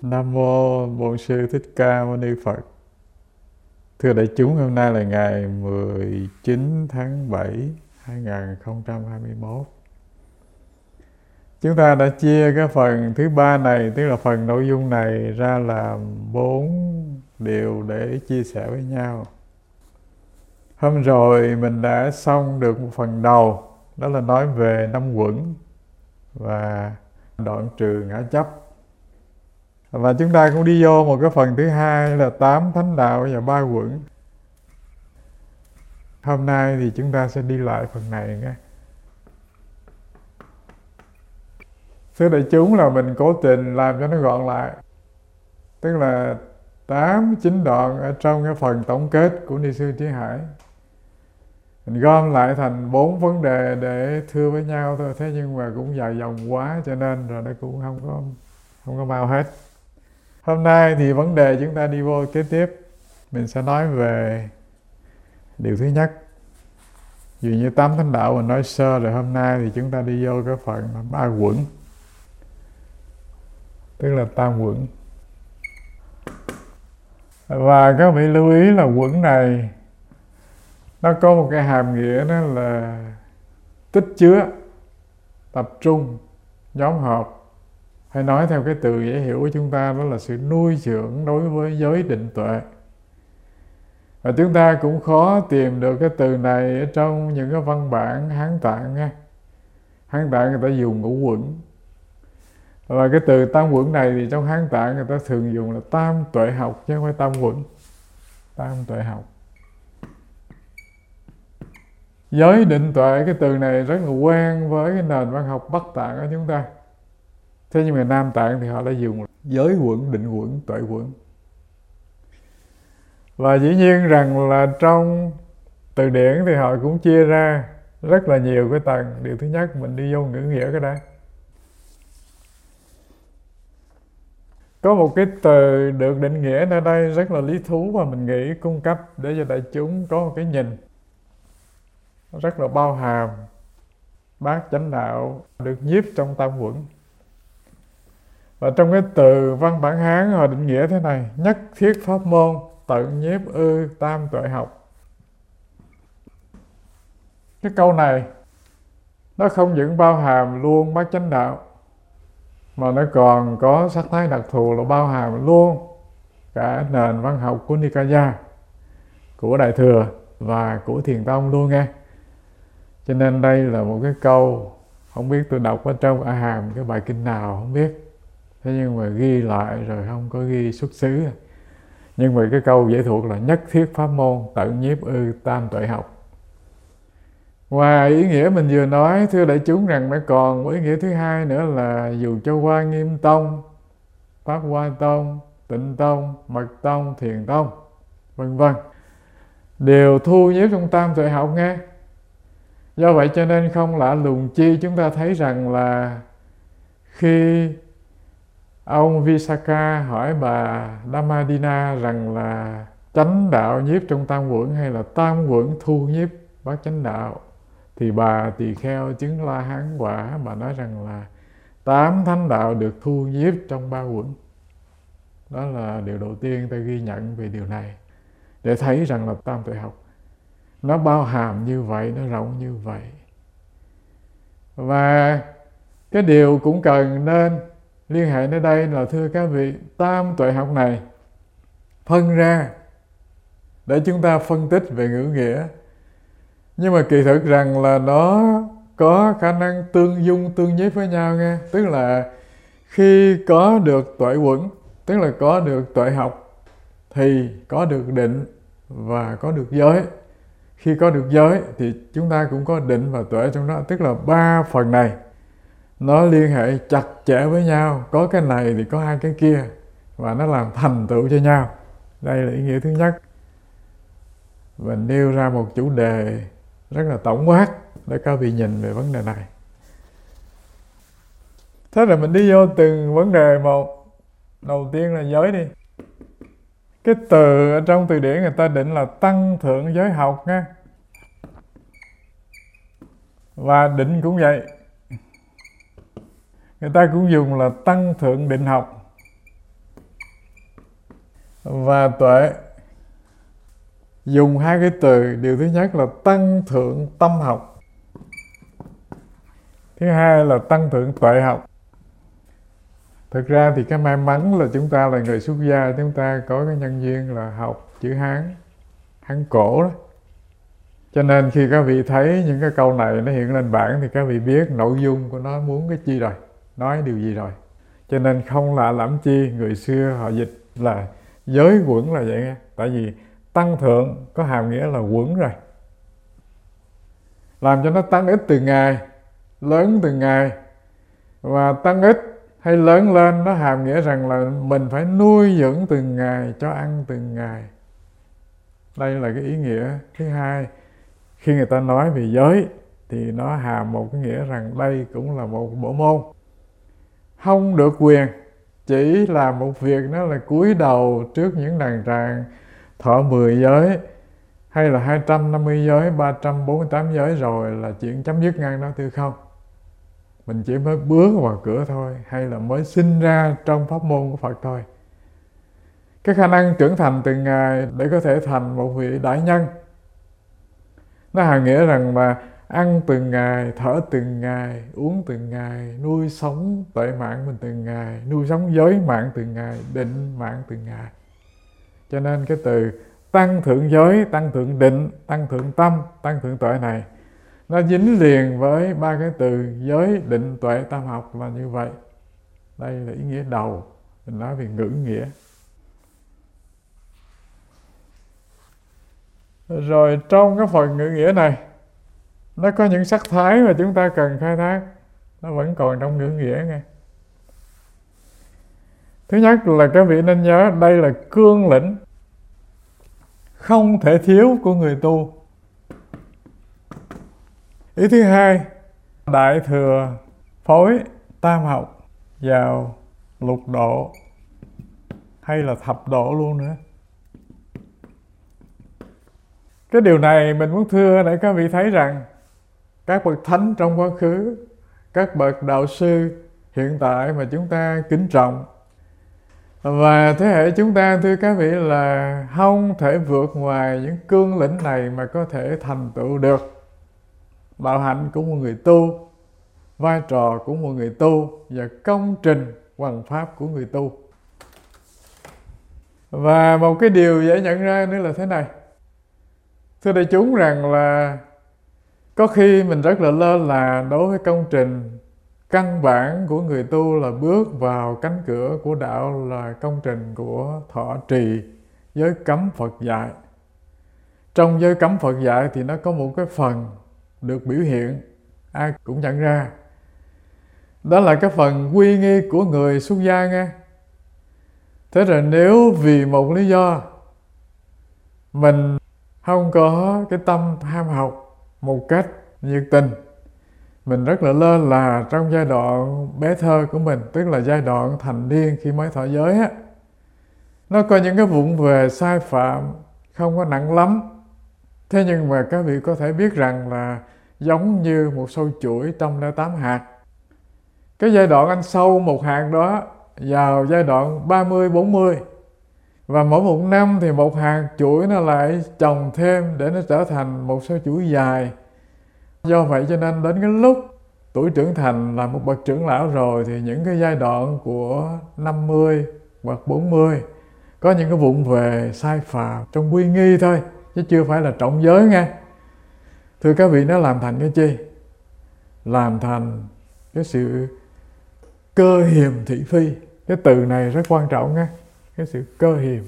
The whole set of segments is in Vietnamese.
Nam mô Bổn Sư Thích Ca Mâu Ni Phật. Thưa đại chúng, hôm nay là ngày 19 tháng 7 2021. Chúng ta đã chia cái phần thứ ba này, tức là phần nội dung này ra làm 4 điều để chia sẻ với nhau. Hôm rồi mình đã xong được một phần đầu, đó là nói về 5 quẩn và đoạn trừ ngã chấp. Và chúng ta cũng đi vô một cái phần thứ hai là 8 thánh đạo và 3 quẩn. Hôm nay thì chúng ta sẽ đi lại phần này nhé. Thưa đại chúng, là mình cố tình làm cho nó gọn lại. Tức là 8-9 đoạn ở trong cái phần tổng kết của Ni Sư Trí Hải. Mình gom lại thành 4 vấn đề để thưa với nhau thôi. Thế nhưng mà cũng dài dòng quá cho nên rồi nó cũng không có mau hết. Hôm nay thì vấn đề chúng ta đi vô kế tiếp. Mình sẽ nói về điều thứ nhất. Dù như 8 thánh đạo mình nói sơ rồi, hôm nay thì chúng ta đi vô cái phần 3 quẩn, tức là tam quẩn. Và các vị lưu ý là quẩn này nó có một cái hàm nghĩa, đó là tích chứa, tập trung, nhóm họp. Hay nói theo cái từ dễ hiểu của chúng ta, đó là sự nuôi dưỡng đối với giới định tuệ. Và chúng ta cũng khó tìm được cái từ này ở trong những cái văn bản Hán Tạng nha. Hán Tạng người ta dùng ngũ quẩn. Và cái từ tam quẩn này thì trong Hán Tạng người ta thường dùng là tam tuệ học, chứ không phải tam quẩn. Tam tuệ học. Giới định tuệ, cái từ này rất là quen với cái nền văn học Bắc Tạng của chúng ta. Thế nhưng mà Nam Tạng thì họ đã dùng giới quẩn, định quẩn, tuệ quẩn. Và dĩ nhiên rằng là trong từ điển thì họ cũng chia ra rất là nhiều cái tầng. Điều thứ nhất, mình đi vô ngữ nghĩa cái đã. Có một cái từ được định nghĩa ở đây rất là lý thú, và mình nghĩ cung cấp để cho đại chúng có một cái nhìn rất là bao hàm. Bát chánh đạo được nhiếp trong tam quẩn. Và trong cái từ văn bản Hán họ định nghĩa thế này: nhất thiết pháp môn, tận nhiếp ư tam tuệ học. Cái câu này nó không những bao hàm luôn bát chánh đạo, mà nó còn có sắc thái đặc thù là bao hàm luôn cả nền văn học của Nikaya, của Đại Thừa và của Thiền Tông luôn nghe. Cho nên đây là một cái câu, không biết tôi đọc ở trong A Hàm cái bài kinh nào không biết, thế nhưng mà ghi lại rồi không có ghi xuất xứ. Nhưng mà cái câu dễ thuộc là nhất thiết pháp môn, tận nhiếp ư tam tuệ học. Ngoài ý nghĩa mình vừa nói, thưa đại chúng, rằng nó còn một ý nghĩa thứ hai nữa là dù cho Hoa Nghiêm Tông, Pháp Hoa Tông, Tịnh Tông, Mật Tông, Thiền Tông, vân vân, đều thu nhiếp trong tam tuệ học nghe. Do vậy cho nên không lạ lùng chi chúng ta thấy rằng là khi ông Visakha hỏi bà Dhammadina rằng là chánh đạo nhiếp trong tam quẩn hay là tam quẩn thu nhiếp bát chánh đạo, thì bà tỳ kheo chứng La Hán quả, bà nói rằng là 8 thánh đạo được thu nhiếp trong 3 quẩn. Đó là điều đầu tiên ta ghi nhận về điều này, để thấy rằng là tam tuệ học nó bao hàm như vậy, nó rộng như vậy. Và cái điều cũng cần nên liên hệ đến đây là, thưa các vị, tam tuệ học này phân ra để chúng ta phân tích về ngữ nghĩa, nhưng mà kỳ thực rằng là nó có khả năng tương dung, tương nhiếp với nhau nghe. Tức là khi có được tuệ quẩn, tức là có được tuệ học, thì có được định và có được giới. Khi có được giới thì chúng ta cũng có định và tuệ trong đó. Tức là 3 phần này nó liên hệ chặt chẽ với nhau. Có cái này thì có 2 cái kia, và nó làm thành tựu cho nhau. Đây là ý nghĩa thứ nhất. Mình nêu ra một chủ đề rất là tổng quát để các vị nhìn về vấn đề này. Thế rồi mình đi vô từng vấn đề một. Đầu tiên là giới đi. Cái từ ở trong từ điển người ta định là tăng thượng giới học nha. Và định cũng vậy. Người ta cũng dùng là tăng thượng định học. và tuệ. Dùng hai cái từ, điều thứ nhất là tăng thượng tâm học, thứ hai là tăng thượng tuệ học. Thực ra thì cái may mắn là chúng ta là người xuất gia, chúng ta có cái nhân duyên là học chữ Hán, Hán cổ đó. Cho nên khi các vị thấy những cái câu này nó hiện lên bảng thì các vị biết nội dung của nó muốn cái chi rồi, nói điều gì rồi. Cho nên không lạ lẫm chi người xưa họ dịch là giới quẩn là vậy nghe. Tại vì tăng thượng có hàm nghĩa là quẩn rồi. Làm cho nó tăng ít từng ngày, lớn từng ngày. Và tăng ít hay lớn lên nó hàm nghĩa rằng là mình phải nuôi dưỡng từng ngày, cho ăn từng ngày. Đây là cái ý nghĩa thứ hai. Khi người ta nói về giới thì nó hàm một cái nghĩa rằng đây cũng là một bộ môn. Không được quyền, chỉ làm một việc đó là cúi đầu trước những đàn tràng thọ 10 giới hay là 250 giới, 348 giới rồi là chuyện chấm dứt ngang đó thưa không? Mình chỉ mới bước vào cửa thôi, hay là mới sinh ra trong pháp môn của Phật thôi. Cái khả năng trưởng thành từng ngày để có thể thành một vị đại nhân, nó hàm nghĩa rằng mà ăn từng ngày, thở từng ngày, uống từng ngày, nuôi sống tuệ mạng mình từng ngày, nuôi sống giới mạng từng ngày, định mạng từng ngày. Cho nên cái từ tăng thượng giới, tăng thượng định, tăng thượng tâm, tăng thượng tuệ này nó dính liền với ba cái từ giới, định, tuệ, tam học là như vậy. Đây là ý nghĩa đầu, mình nói về ngữ nghĩa. Rồi trong cái phần ngữ nghĩa này nó có những sắc thái mà chúng ta cần khai thác, nó vẫn còn trong ngữ nghĩa nghe. Thứ nhất là các vị nên nhớ đây là cương lĩnh không thể thiếu của người tu. Ý thứ hai, đại thừa phối tam học vào lục độ hay là thập độ luôn nữa. Cái điều này mình muốn thưa để các vị thấy rằng các bậc thánh trong quá khứ, các bậc đạo sư hiện tại mà chúng ta kính trọng, và thế hệ chúng ta thưa các vị là không thể vượt ngoài những cương lĩnh này mà có thể thành tựu được đạo hạnh của một người tu, vai trò của một người tu và công trình hoằng pháp của người tu. Và một cái điều dễ nhận ra nữa là thế này. Thưa đại chúng rằng là có khi mình rất là lơ là đối với công trình căn bản của người tu là bước vào cánh cửa của đạo là công trình của thọ trì giới cấm Phật dạy. Trong giới cấm Phật dạy thì nó có một cái phần được biểu hiện, ai cũng nhận ra. Đó là cái phần quy nghi của người xuất gia nghe. Thế rồi nếu vì một lý do mình không có cái tâm ham học một cách nhiệt tình, mình rất là lơ là trong giai đoạn bé thơ của mình, tức là giai đoạn thành niên khi mới thọ giới á, nó có những cái vụng về sai phạm không có nặng lắm. Thế nhưng mà các vị có thể biết rằng là giống như một sâu chuỗi 108 hạt. Cái giai đoạn ăn sâu một hạt đó vào giai đoạn 30-40, và mỗi một năm thì một hạt chuỗi nó lại trồng thêm để nó trở thành một sâu chuỗi dài. Do vậy cho nên đến cái lúc tuổi trưởng thành là một bậc trưởng lão rồi thì những cái giai đoạn của 50 hoặc 40 có những cái vụng về sai phạm trong quy nghi thôi, chứ chưa phải là trọng giới nghe. Thưa các vị, nó làm thành cái chi? Làm thành cái sự cơ hiềm thị phi. Cái từ này rất quan trọng nghe. Cái sự cơ hiềm.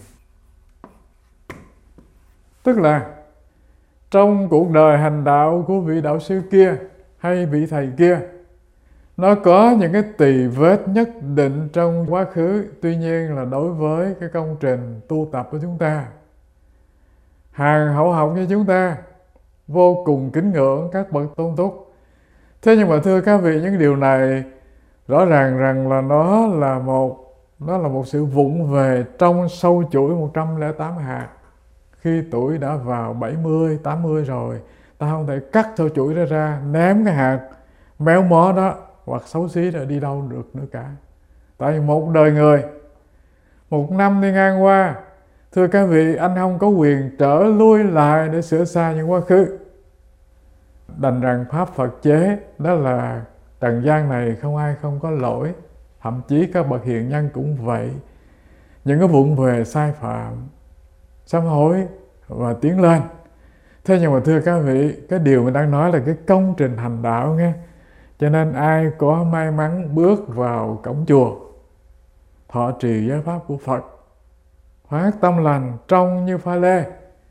Tức là trong cuộc đời hành đạo của vị đạo sư kia hay vị thầy kia, nó có những cái tỳ vết nhất định trong quá khứ. Tuy nhiên là đối với cái công trình tu tập của chúng ta, hàng hậu học như chúng ta vô cùng kính ngưỡng các bậc tôn túc. Thế nhưng mà thưa các vị, những điều này rõ ràng rằng là nó là một sự vụng về trong sâu chuỗi 108 hạt. Khi tuổi đã vào 70, 80 rồi, ta không thể cắt sâu chuỗi đó ra, ném cái hạt méo mó đó hoặc xấu xí rồi đi đâu được nữa cả. Tại vì một đời người, một năm đi ngang qua, Thưa các vị, anh không có quyền trở lui lại để sửa sai những quá khứ. Đành rằng Pháp Phật chế, đó là trần gian này không ai không có lỗi. Thậm chí các bậc hiền nhân cũng vậy. Những cái vụng về sai phạm, sám hối và tiến lên. Thế nhưng mà thưa các vị, cái điều mình đang nói là cái công trình hành đạo nghe. Cho nên ai có may mắn bước vào cổng chùa, thọ trì giới pháp của Phật, phát tâm lành trong như pha lê,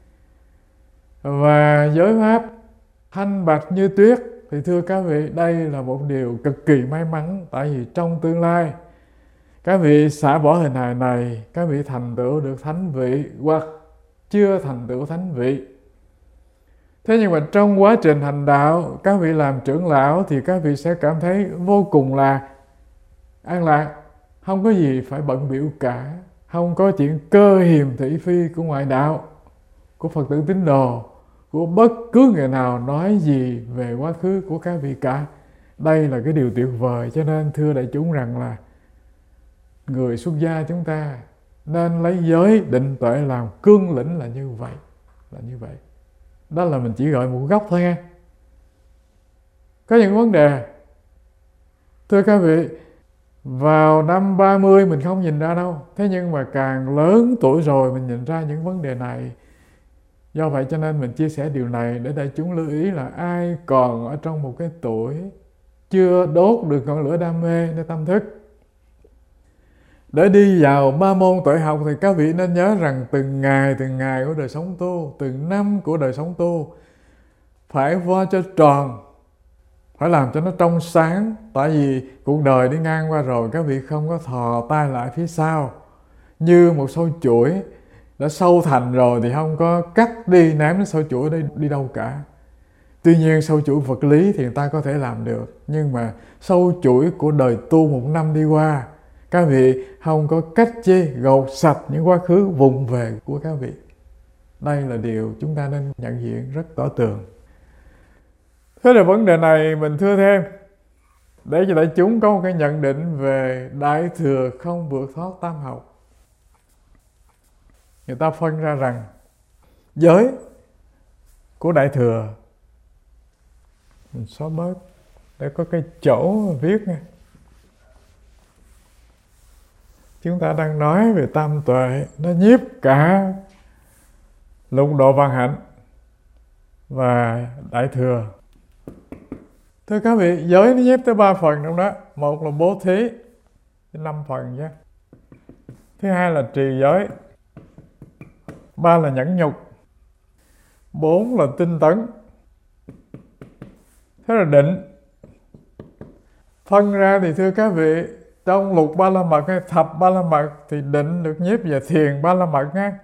và giới pháp thanh bạch như tuyết, thì thưa các vị, đây là một điều cực kỳ may mắn. Tại vì trong tương lai các vị xả bỏ hình hài này, các vị thành tựu được thánh vị hoặc chưa thành tựu thánh vị. Thế nhưng mà trong quá trình hành đạo, các vị làm trưởng lão thì các vị sẽ cảm thấy vô cùng là an lạc, không có gì phải bận bịu cả, không có chuyện cơ hiềm thị phi của ngoại đạo, của Phật tử tín đồ, của bất cứ người nào nói gì về quá khứ của các vị cả. Đây là cái điều tuyệt vời. Cho nên thưa đại chúng rằng là người xuất gia chúng ta nên lấy giới định tuệ làm cương lĩnh là như vậy. Là như vậy. Đó là mình chỉ gọi một góc thôi nha. Có những vấn đề, thưa các vị, vào năm 30 mình không nhìn ra đâu. Thế nhưng mà càng lớn tuổi rồi mình nhìn ra những vấn đề này. Do vậy cho nên mình chia sẻ điều này để đại chúng lưu ý là ai còn ở trong một cái tuổi chưa đốt được ngọn lửa đam mê để tâm thức, để đi vào ba môn tuệ học, thì các vị nên nhớ rằng từng ngày của đời sống tu, từng năm của đời sống tu phải vo cho tròn, phải làm cho nó trong sáng. Tại vì cuộc đời đi ngang qua rồi, các vị không có thò tay lại phía sau. Như một sâu chuỗi đã sâu thành rồi thì không có cắt đi ném cái sâu chuỗi đấy đi đâu cả. Tuy nhiên sâu chuỗi vật lý thì người ta có thể làm được, nhưng mà sâu chuỗi của đời tu một năm đi qua, các vị không có cách chi gột sạch những quá khứ vụng về của các vị. Đây là điều chúng ta nên nhận diện rất tỏ tường. Thế là vấn đề này mình thưa thêm để cho đại chúng có một cái nhận định về Đại Thừa không vượt thoát tam học. Người ta phân ra rằng giới của Đại Thừa, mình xóa bớt để có cái chỗ viết nha. Chúng ta đang nói về tam tuệ, nó nhiếp cả lục độ vạn hạnh và Đại Thừa. Thưa các vị, giới nó nhiếp tới 3 phần trong đó. Một là bố thí, 5 phần chứ. Thứ hai là trì giới, 3 là nhẫn nhục, 4 là tinh tấn. Thế là định. Phân ra thì thưa các vị, trong lục ba la mật hay thập ba la mật thì định được nhiếp về thiền ba la mật nha.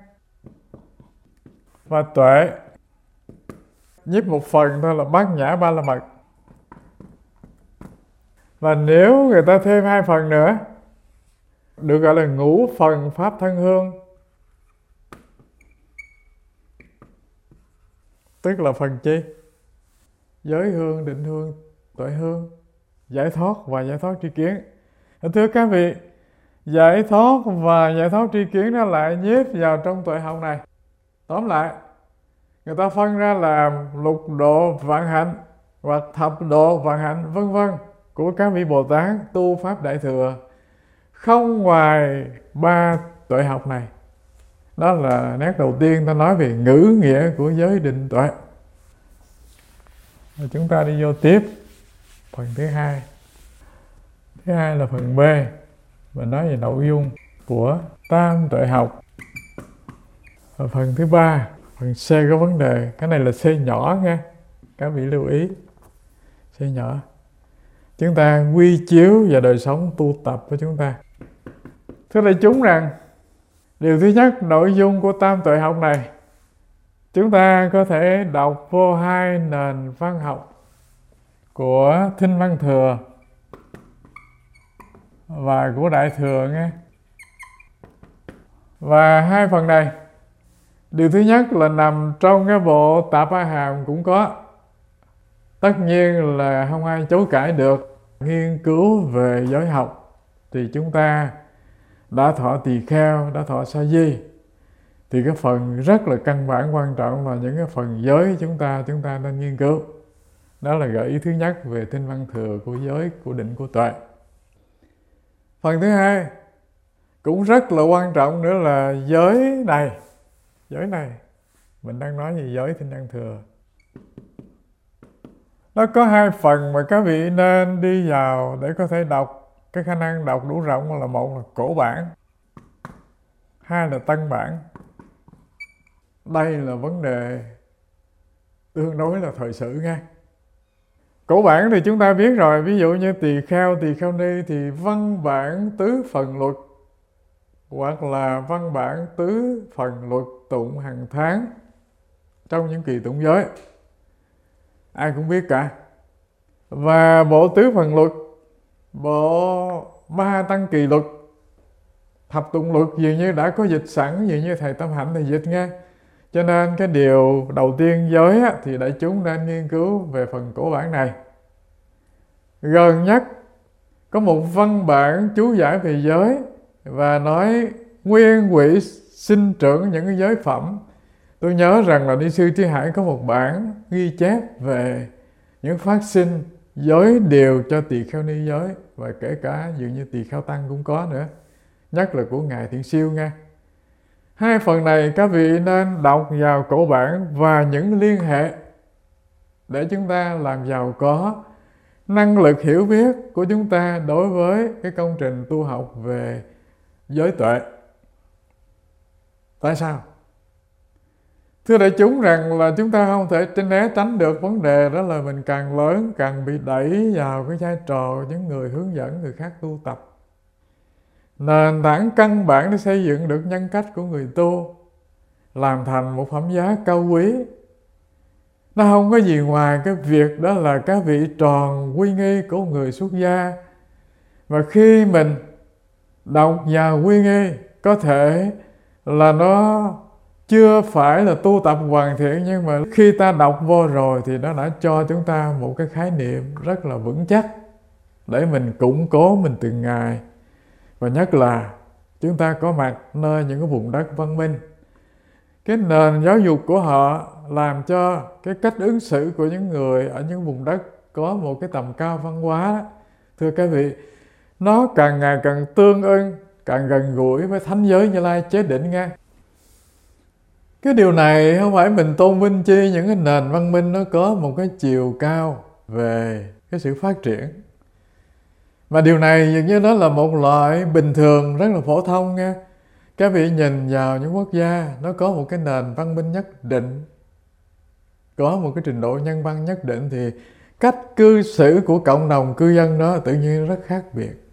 Và tuệ nhiếp một phần thôi là bát nhã ba la mật. Và nếu người ta thêm 2 phần nữa, được gọi là ngũ phần pháp thân hương, tức là phần chi? Giới hương, định hương, tuệ hương, giải thoát và giải thoát tri kiến. Thưa các vị, giải thoát và giải thoát tri kiến nó lại nhiếp vào trong tuệ học này. Tóm lại, người ta phân ra làm lục độ vạn hạnh hoặc thập độ vạn hạnh vân vân của các vị Bồ Tát tu pháp Đại Thừa, không ngoài 3 tuệ học này. Đó là nét đầu tiên ta nói về ngữ nghĩa của giới định tuệ. Rồi chúng ta đi vô tiếp phần thứ hai. Thứ hai là phần B, và nói về nội dung của tam tuệ học. Và phần thứ ba, phần C có vấn đề. Cái này là C nhỏ nha, các vị lưu ý. C nhỏ. Chúng ta quy chiếu vào đời sống tu tập của chúng ta. Thưa đại chúng rằng, điều thứ nhất, nội dung của tam tuệ học này chúng ta có thể đọc vô 2 nền văn học của Thinh Văn Thừa và của Đại Thừa nghe. Và 2 phần này, điều thứ nhất là nằm trong cái bộ Tạp A Hàm cũng có. Tất nhiên là không ai chối cãi được. Nghiên cứu về giới học thì chúng ta đã thọ tỳ kheo, đã thọ sa di, thì cái phần rất là căn bản quan trọng là những cái phần giới chúng ta nên nghiên cứu. Đó là gợi ý thứ nhất về tinh văn thừa của giới, của định, của tuệ. Phần thứ hai cũng rất là quan trọng nữa là giới này mình đang nói về giới tinh văn thừa. Nó có hai phần mà các vị nên đi vào để có thể đọc. Cái khả năng đọc đủ rộng là một là cổ bản, hai là tân bản. Đây là vấn đề tương đối là thời sự nha. Cổ bản thì chúng ta biết rồi, ví dụ như Tỳ Kheo Ni thì văn bản tứ phần luật, hoặc là văn bản tứ phần luật tụng hàng tháng trong những kỳ tụng giới, ai cũng biết cả. Và bộ tứ phần luật, bộ Ma Tăng Kỳ luật, thập tụng luật dường như đã có dịch sẵn, dường như thầy Tâm Hạnh thì dịch nghe. Cho nên cái điều đầu tiên giới thì đại chúng nên nghiên cứu về phần cổ bản này. Gần nhất có một văn bản chú giải về giới và nói nguyên quỹ sinh trưởng những cái giới phẩm. Tôi nhớ rằng là Ni sư Trí Hải có một bản ghi chép về những phát sinh giới đều cho Tỳ Kheo Ni giới, và kể cả dường như Tỳ Kheo Tăng cũng có nữa, nhất là của Ngài Thiện Siêu nha. Hai phần này các vị nên đọc vào cổ bản và những liên hệ để chúng ta làm giàu có năng lực hiểu biết của chúng ta đối với cái công trình tu học về giới tuệ. Tại sao? Thưa đại chúng rằng là chúng ta không thể né tránh được vấn đề đó là mình càng lớn càng bị đẩy vào cái vai trò những người hướng dẫn người khác tu tập. Nền tảng căn bản để xây dựng được nhân cách của người tu, làm thành một phẩm giá cao quý, nó không có gì ngoài cái việc đó là các vị tròn quy nghi của người xuất gia. Và khi mình đọc và quy nghi, có thể là nó chưa phải là tu tập hoàn thiện, nhưng mà khi ta đọc vô rồi thì nó đã cho chúng ta một cái khái niệm rất là vững chắc để mình củng cố mình từng ngày. Và nhất là chúng ta có mặt nơi những cái vùng đất văn minh, cái nền giáo dục của họ làm cho cái cách ứng xử của những người ở những vùng đất có một cái tầm cao văn hóa, thưa các vị, nó càng ngày càng tương ưng, càng gần gũi với thánh giới Như Lai chế định nha. Cái điều này không phải mình tôn vinh chi những cái nền văn minh nó có một cái chiều cao về cái sự phát triển, mà điều này dường như đó là một loại bình thường rất là phổ thông nha. Các vị nhìn vào những quốc gia nó có một cái nền văn minh nhất định, có một cái trình độ nhân văn nhất định, thì cách cư xử của cộng đồng cư dân đó tự nhiên rất khác biệt.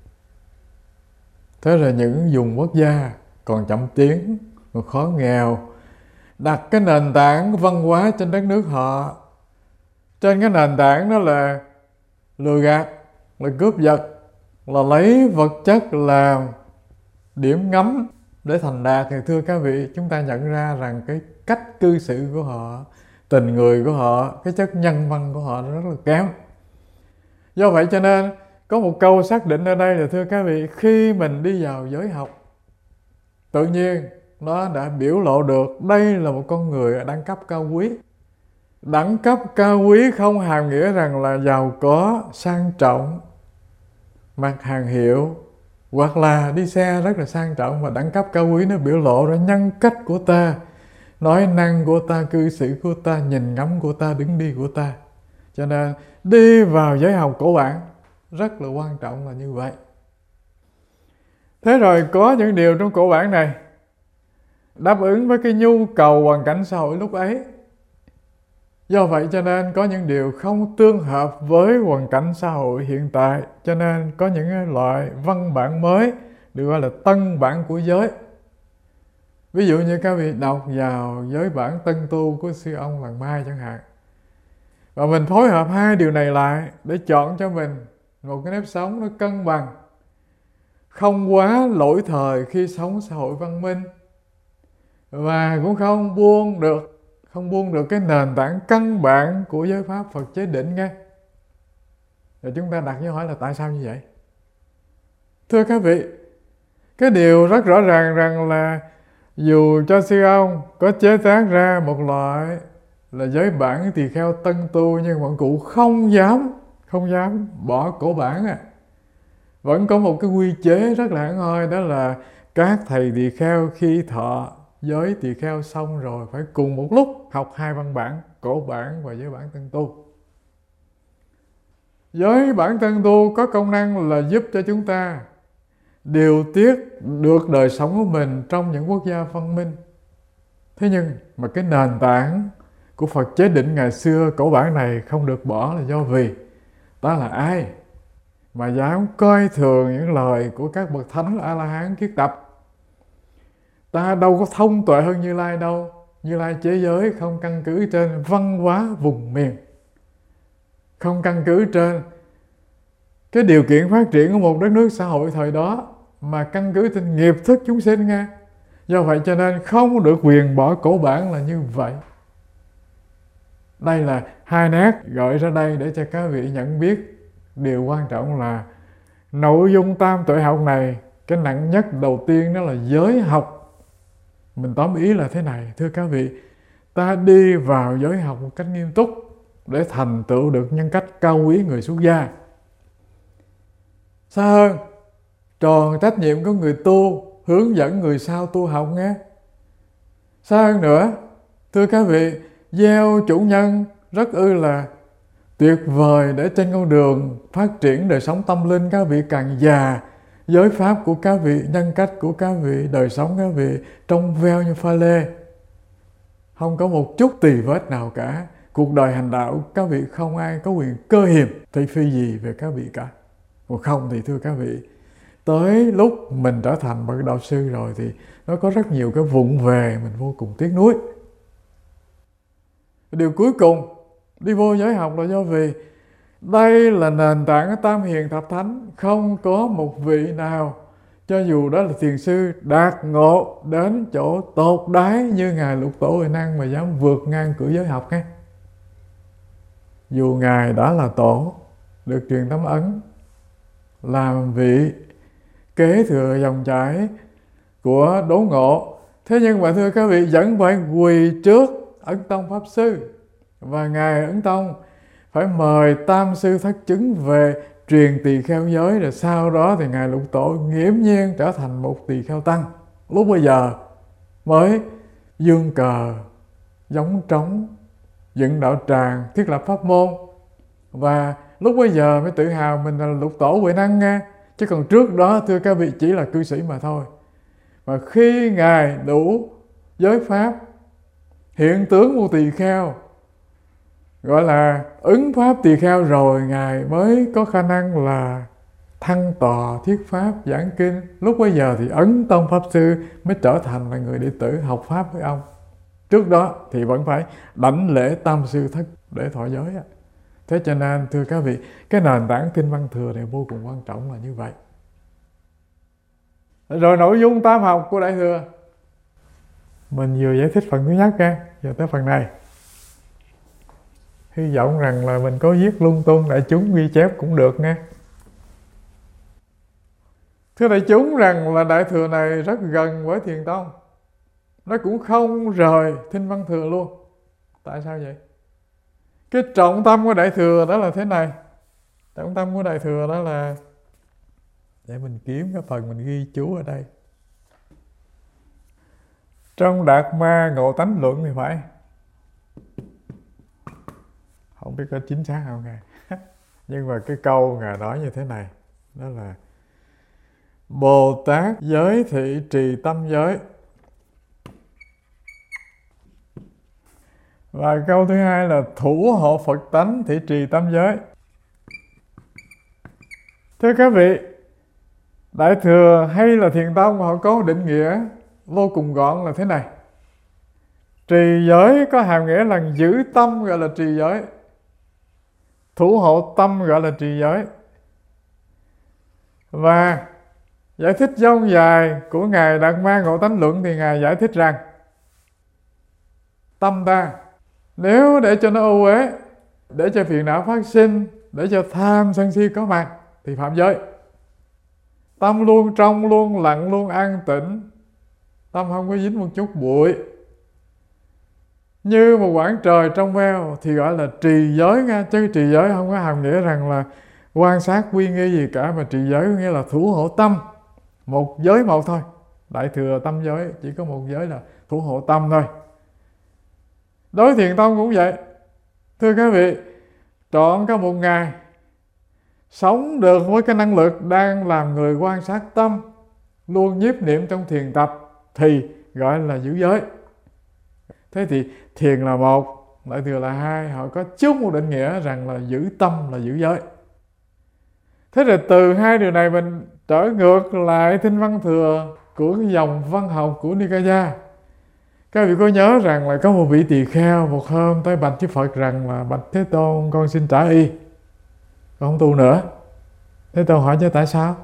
Thế là những vùng quốc gia còn chậm tiến, còn khó nghèo, đặt cái nền tảng văn hóa trên đất nước họ, trên cái nền tảng đó là lừa gạt, là cướp giật, là lấy vật chất làm điểm ngắm để thành đạt, thì thưa các vị, chúng ta nhận ra rằng cái cách cư xử của họ, tình người của họ, cái chất nhân văn của họ rất là kém. Do vậy cho nên có một câu xác định ở đây là, thưa các vị, khi mình đi vào giới học, tự nhiên nó đã biểu lộ được đây là một con người ở đẳng cấp cao quý. Đẳng cấp cao quý không hàm nghĩa rằng là giàu có, sang trọng, mặc hàng hiệu, hoặc là đi xe rất là sang trọng. Mà đẳng cấp cao quý nó biểu lộ ra nhân cách của ta, nói năng của ta, cư xử của ta, nhìn ngắm của ta, đứng đi của ta. Cho nên đi vào giới học cổ bản rất là quan trọng là như vậy. Thế rồi có những điều trong cổ bản này đáp ứng với cái nhu cầu hoàn cảnh xã hội lúc ấy. Do vậy cho nên có những điều không tương hợp với hoàn cảnh xã hội hiện tại, cho nên có những loại văn bản mới được gọi là tân bản của giới. Ví dụ như các vị đọc vào giới bản Tân Tu của sư ông Làng Mai chẳng hạn, và mình phối hợp hai điều này lại để chọn cho mình một cái nếp sống nó cân bằng, không quá lỗi thời khi sống xã hội văn minh, và cũng không buông được cái nền tảng căn bản của giới pháp Phật chế định nghe. Rồi chúng ta đặt câu hỏi là tại sao như vậy? Thưa các vị, cái điều rất rõ ràng rằng là Dù cho sư ông có chế tác ra một loại là giới bản tỳ kheo tân tu, nhưng bọn cụ không dám bỏ cổ bản Vẫn có một cái quy chế rất là hẳn hoi, đó là các thầy tỳ kheo khi thọ giới tỳ kheo xong rồi phải cùng một lúc học hai văn bản, cổ bản và giới bản tân tu. Giới bản tân tu có công năng là giúp cho chúng ta điều tiết được đời sống của mình trong những quốc gia văn minh. Thế nhưng mà cái nền tảng của Phật chế định ngày xưa, cổ bản này không được bỏ là do vì ta là ai mà dám coi thường những lời của các bậc thánh A-la-hán kiết tập. Ta đâu có thông tuệ hơn Như Lai đâu. Như Lai chế giới không căn cứ trên văn hóa vùng miền, không căn cứ trên cái điều kiện phát triển của một đất nước xã hội thời đó, mà căn cứ trên nghiệp thức chúng sinh nghe. Do vậy cho nên không được quyền bỏ cổ bản là như vậy. Đây là hai nét gợi ra đây để cho các vị nhận biết. Điều quan trọng là nội dung tam tuệ học này, cái nặng nhất đầu tiên đó là giới học. Mình tóm ý là thế này, thưa các vị, ta đi vào giới học một cách nghiêm túc để thành tựu được nhân cách cao quý người xuất gia. Xa hơn, tròn trách nhiệm của người tu hướng dẫn người sau tu học nghe. Xa hơn nữa, thưa các vị, gieo chủ nhân rất là tuyệt vời để trên con đường phát triển đời sống tâm linh các vị càng già, giới pháp của các vị, nhân cách của các vị, đời sống các vị trong veo như pha lê, không có một chút tì vết nào cả. Cuộc đời hành đạo các vị không ai có quyền cơ hiềm thị phi gì về các vị cả. Còn không thì thưa các vị, tới lúc mình trở thành bậc đạo sư rồi thì nó có rất nhiều cái vụng về mình vô cùng tiếc nuối. Điều cuối cùng đi vô giới học là do vì đây là nền tảng của tam hiền thập thánh. Không có một vị nào, cho dù đó là thiền sư đạt ngộ đến chỗ tột đáy như Ngài Lục Tổ Huệ Năng, mà dám vượt ngang cửa giới học nghe. Dù Ngài đã là tổ, được truyền tấm ấn, làm vị kế thừa dòng chảy của Đốn Ngộ, thế nhưng mà thưa các vị vẫn phải quỳ trước Ấn Tông Pháp Sư. Và Ngài Ấn Tông phải mời tam sư thất chứng về truyền tỳ kheo giới, rồi sau đó thì Ngài Lục Tổ nghiễm nhiên trở thành một tỳ kheo tăng. Lúc bây giờ mới dương cờ, giống trống, dựng đạo tràng, thiết lập pháp môn. Và lúc bây giờ mới tự hào mình là Lục Tổ Huệ Năng nghe. Chứ còn trước đó thưa các vị chỉ là cư sĩ mà thôi. Và khi Ngài đủ giới pháp, hiện tướng của tỳ kheo, gọi là ứng pháp tỳ kheo rồi, Ngài mới có khả năng là thăng tọa thuyết pháp giảng kinh. Lúc bấy giờ thì Ấn Tông Pháp Sư mới trở thành là người đệ tử học pháp với ông. Trước đó thì vẫn phải đảnh lễ tam sư thất để thọ giới. Thế cho nên thưa các vị, cái nền tảng kinh văn thừa này vô cùng quan trọng là như vậy. Rồi nội dung tam học của Đại Thừa mình vừa giải thích phần thứ nhất nha, giờ tới phần này. Hy vọng rằng là mình có viết lung tung, đại chúng ghi chép cũng được nha. Thưa đại chúng rằng là Đại Thừa này rất gần với Thiền Tông. Nó cũng không rời Kinh Văn Thừa luôn. Tại sao vậy? Cái trọng tâm của Đại Thừa đó là thế này. Trọng tâm của Đại Thừa đó là, để mình kiếm cái phần mình ghi chú ở đây. Trong Đạt Ma Ngộ Tánh Luận thì phải. Không biết có chính xác không Ngài. Nhưng mà cái câu Ngài nói như thế này, đó là Bồ Tát giới thị trì tâm giới. Và câu thứ hai là thủ hộ Phật tánh thị trì tâm giới. Thưa các vị, Đại Thừa hay là Thiền Tông họ có định nghĩa vô cùng gọn là thế này. Trì giới có hàm nghĩa là giữ tâm gọi là trì giới, thủ hộ tâm gọi là trì giới. Và giải thích dông dài của Ngài Đạt Ma Ngộ Tánh Luận thì Ngài giải thích rằng tâm ta nếu để cho nó ô uế, để cho phiền não phát sinh, để cho tham sân si có mặt thì phạm giới. Tâm luôn trong, luôn lặng, luôn an tĩnh, tâm không có dính một chút bụi, như một khoảng trời trong veo, thì gọi là trì giới nha. Chứ trì giới không có hàm nghĩa rằng là quan sát uy nghi gì cả, mà trì giới có nghĩa là thủ hộ tâm, một giới một thôi. Đại thừa tâm giới chỉ có một giới là thủ hộ tâm thôi. Đối thiền tông cũng vậy. Thưa các vị, trọn cả một ngày sống được với cái năng lực đang làm người quan sát tâm, luôn nhiếp niệm trong thiền tập, thì gọi là giữ giới. Thế thì thiền là một, đại thừa là hai, họ có chung một định nghĩa rằng là giữ tâm là giữ giới. Thế rồi từ hai điều này mình trở ngược lại Tinh Văn Thừa của cái dòng văn học của Nikaya. Các vị có nhớ rằng là có một vị tỳ kheo một hôm tới bạch với Phật rằng là: bạch Thế Tôn, con xin trả y, con không tu nữa. Thế Tôn hỏi chứ tại sao?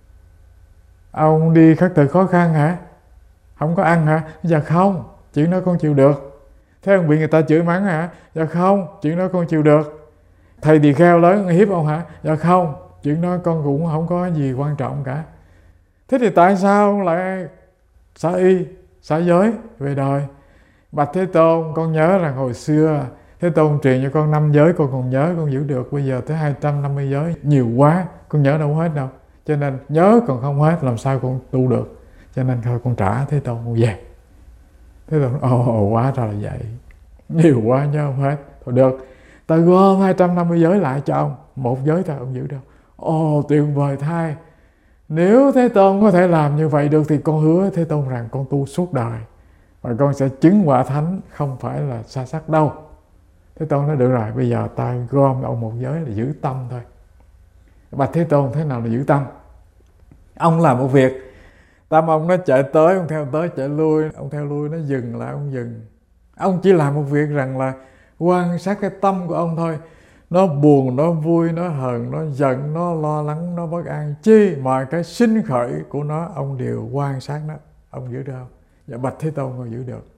Ông đi khất thực khó khăn hả? Không có ăn hả? Dạ không, chuyện đó con chịu được. Thế ông bị người ta chửi mắng hả? Dạ không, chuyện đó con chịu được. Thầy tỳ kheo lớn hiếp ông hả? Dạ không, chuyện đó con cũng không có gì quan trọng cả. Thế thì tại sao lại xả y, xả giới về đời? Bạch Thế Tôn, con nhớ rằng hồi xưa Thế Tôn truyền cho con 5 giới, con còn nhớ, con giữ được. Bây giờ tới 250 giới, nhiều quá, con nhớ đâu hết đâu. Cho nên nhớ còn không hết, làm sao con tu được? Cho nên thôi con trả Thế Tôn, con về. Thế Tôn ồ quá ra là vậy, nhiều quá nhớ không hết. Thôi được, ta gom 250 giới lại cho ông, một giới thôi ông giữ đâu. Ồ tuyệt vời thay, nếu Thế Tôn có thể làm như vậy được thì con hứa Thế Tôn rằng con tu suốt đời và con sẽ chứng quả thánh, không phải là xa sắc đâu. Thế Tôn nói được rồi, bây giờ ta gom ông một giới là giữ tâm thôi. Bạch Thế Tôn, thế nào là giữ tâm? Ông làm một việc, tâm ông nó chạy tới, ông theo tới, chạy lui, ông theo lui, nó dừng lại, ông dừng. Ông chỉ làm một việc rằng là quan sát cái tâm của ông thôi. Nó buồn, nó vui, nó hờn, nó giận, nó lo lắng, nó bất an, chi mọi cái sinh khởi của nó ông đều quan sát nó. Ông giữ được không? Dạ bạch Thế Tôn, con giữ được.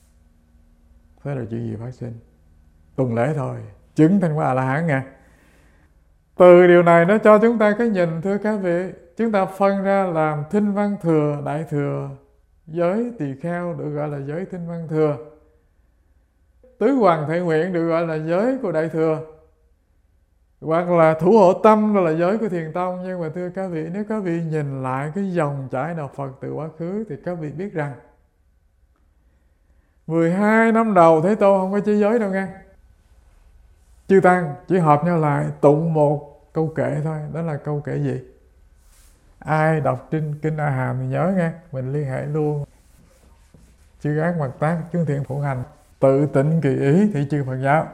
Thế là chuyện gì phát sinh? Tuần lễ thôi, chứng thành quả A-la-hán nha. Từ điều này nó cho chúng ta cái nhìn, thưa các vị. Chúng ta phân ra làm Tinh Văn Thừa, Đại Thừa. Giới tỳ kheo được gọi là giới Tinh Văn Thừa. Tứ Hoàng Thể Nguyện được gọi là giới của Đại Thừa. Hoặc là thủ hộ tâm là giới của Thiền Tông. Nhưng mà thưa các vị, nếu các vị nhìn lại cái dòng chảy đạo Phật từ quá khứ thì các vị biết rằng 12 năm đầu Thế Tôn không có chế giới đâu nghe. Chư Tăng chỉ họp nhau lại tụng một câu kệ thôi. Đó là câu kệ gì? Ai đọc trên Kinh A Hàm thì nhớ nghe. Mình liên hệ luôn. Chư ác mạt tác, chướng thiện phổ hành, tự tịnh kỳ ý, thị chư Phật giáo.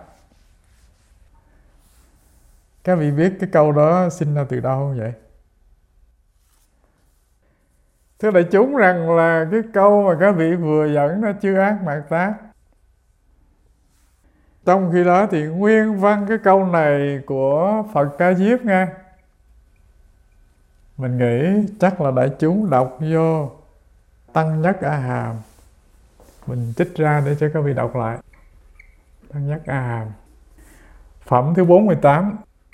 Các vị biết cái câu đó sinh ra từ đâu không vậy? Thưa đại chúng rằng là cái câu mà các vị vừa dẫn nó chư ác mạt tác. Trong khi đó thì nguyên văn cái câu này của Phật Ca Diếp nghe. Mình nghĩ chắc là đại chúng đọc vô Tăng Nhất A Hàm. Mình trích ra để cho các vị đọc lại. Tăng Nhất A Hàm, phẩm thứ 48.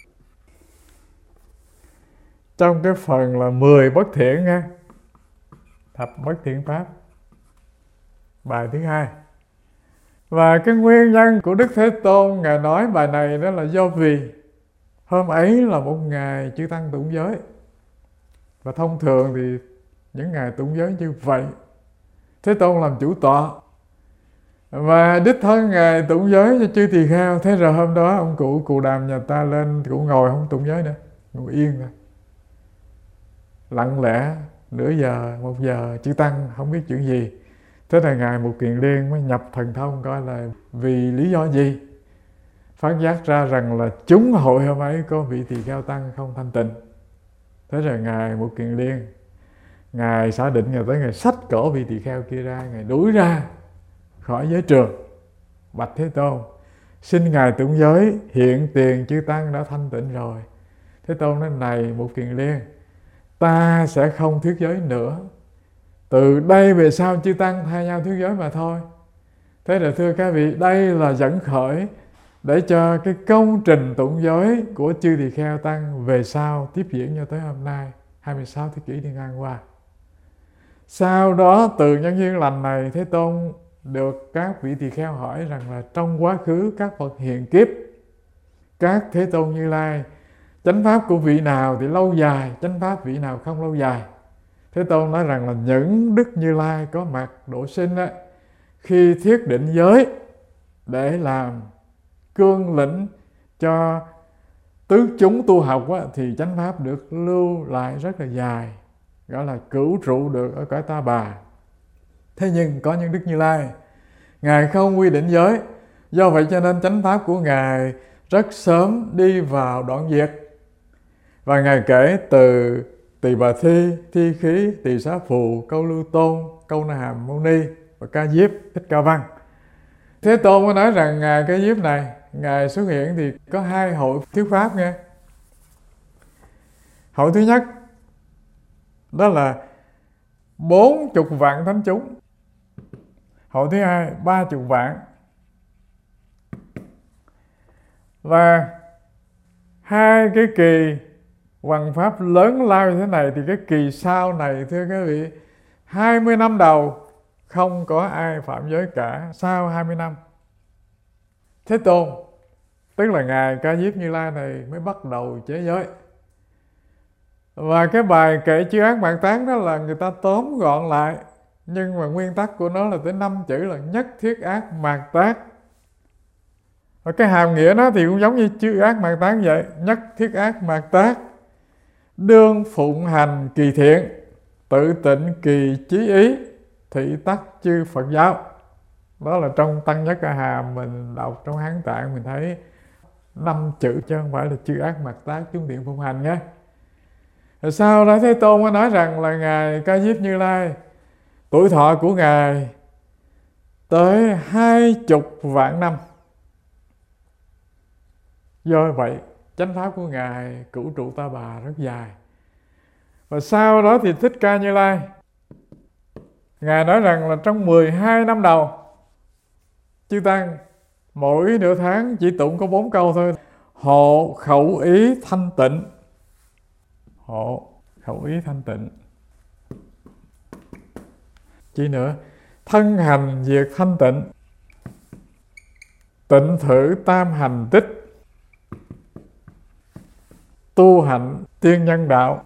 Trong cái phần là 10 bất thiện nha, thập bất thiện pháp, bài thứ 2. Và cái nguyên nhân của Đức Thế Tôn Ngài nói bài này đó là do vì hôm ấy là một ngày chư Tăng tụng giới. Và thông thường thì những ngày tụng giới như vậy, Thế Tôn làm chủ tọa và đích thân Ngài tụng giới cho chư tỳ kheo. Thế rồi hôm đó ông cụ Cù Đàm nhà ta lên, cụ ngồi không tụng giới nữa, ngồi yên thôi, lặng lẽ nửa giờ, 1 giờ, chư Tăng không biết chuyện gì. Thế là Ngài Mục Kiền Liên mới nhập thần thông coi là vì lý do gì. Phát giác ra rằng là chúng hội hôm ấy có vị tỳ kheo tăng không thanh tịnh. Thế rồi Ngài Mục Kiền Liên, Ngài xả định, Ngài tới Ngài xách cổ vị tỳ kheo kia ra, Ngài đuổi ra khỏi giới trường. Bạch Thế Tôn, xin Ngài tụng giới, hiện tiền chư Tăng đã thanh tịnh rồi. Thế Tôn nói: này Mục Kiền Liên, ta sẽ không thuyết giới nữa. Từ đây về sau chư Tăng thay nhau thuyết giới mà thôi. Thế là thưa các vị, đây là dẫn khởi để cho cái công trình tụng giới của chư tỳ kheo tăng về sau tiếp diễn cho tới hôm nay, 26 thế kỷ đi ngang qua. Sau đó từ nhân duyên lành này, Thế Tôn được các vị tỳ kheo hỏi rằng là trong quá khứ các bậc hiền kiếp, các Thế Tôn Như Lai, chánh pháp của vị nào thì lâu dài, chánh pháp vị nào không lâu dài. Thế Tôn nói rằng là những Đức Như Lai có mặt độ sinh đó, khi thiết định giới để làm cương lĩnh cho tứ chúng tu học á, thì chánh pháp được lưu lại rất là dài, gọi là cửu trụ được ở cõi Ta Bà. Thế nhưng có những Đức Như Lai, Ngài không quy định giới, do vậy cho nên chánh pháp của Ngài rất sớm đi vào đoạn diệt. Và Ngài kể từ Tỳ Bà Thi, Thi Khí, Tỳ Xá Phù, Câu Lưu Tôn, Câu Na Hàm Mâu Ni và Ca Diếp, Thích Ca Văn. Thế Tôn có nói rằng Ngài Ca Diếp này, Ngài xuất hiện thì có 2 hội thuyết pháp nghe. Hội thứ nhất đó là 40 vạn thánh chúng. Hội thứ hai 30 vạn. Và 2 cái kỳ hoằng pháp lớn lao như thế này thì cái kỳ sau này, thưa các vị, 20 năm đầu không có ai phạm giới cả. Sau 20 năm, Thế Tôn, tức là Ngài Ca Diếp Như Lai này mới bắt đầu chế giới. Và cái bài kệ chư ác mạt tán đó là người ta tóm gọn lại, nhưng mà nguyên tắc của nó là tới 5 chữ là nhất thiết ác mạt tác. Và cái hàm nghĩa nó thì cũng giống như chư ác mạt tán vậy. Nhất thiết ác mạt tác, đương phụng hành kỳ thiện, tự tịnh kỳ chí ý, thị tắc chư Phật giáo. Đó là trong Tăng Nhất Ca Hàm mình đọc trong Hán Tạng mình thấy 5 chữ chứ không phải là chư ác mạt tác chúng thiện phụng hành nhé. Rồi sau đó Thế Tôn mới nói rằng là Ngài Ca Diếp Như Lai, tuổi thọ của Ngài tới 20 vạn năm. Do vậy chánh pháp của Ngài cửu trụ Ta Bà rất dài. Và sau đó thì Thích Ca Như Lai, Ngài nói rằng là trong 12 năm đầu, chư Tăng mỗi nửa tháng chỉ tụng có 4 câu thôi. Hộ khẩu ý thanh tịnh. Hộ khẩu ý thanh tịnh. Chi nữa? Thân hành diệt thanh tịnh. Tịnh thử tam hành tích. Tu hạnh tiên nhân đạo.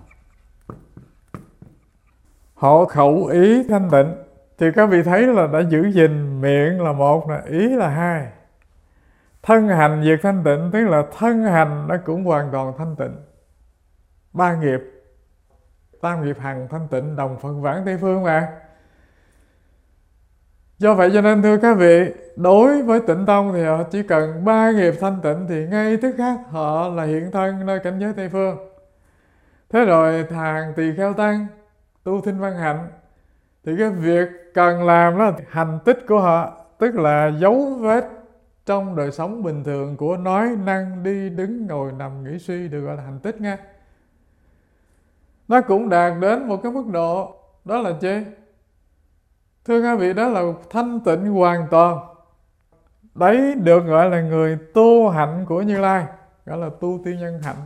Hộ khẩu ý thanh tịnh thì các vị thấy là đã giữ gìn miệng là một, là ý là 2. Thân hành diệt thanh tịnh tức là thân hành nó cũng hoàn toàn thanh tịnh. 3 nghiệp, tam nghiệp hằng thanh tịnh, đồng Phật vãng Tây Phương mà. Do vậy cho nên thưa các vị, đối với Tịnh Tông thì họ chỉ cần 3 nghiệp thanh tịnh thì ngay tức khắc họ là hiện thân nơi cảnh giới Tây Phương. Thế rồi hàng tỳ kheo tăng tu thinh văn hạnh thì cái việc cần làm đó là hành tích của họ, tức là dấu vết trong đời sống bình thường của nói, năng, đi, đứng, ngồi, nằm, nghĩ, suy được gọi là hành tích nha. Nó cũng đạt đến một cái mức độ đó là chi? Thưa các vị, đó là thanh tịnh hoàn toàn. Đấy được gọi là người tu hạnh của Như Lai, gọi là tu tiên nhân hạnh.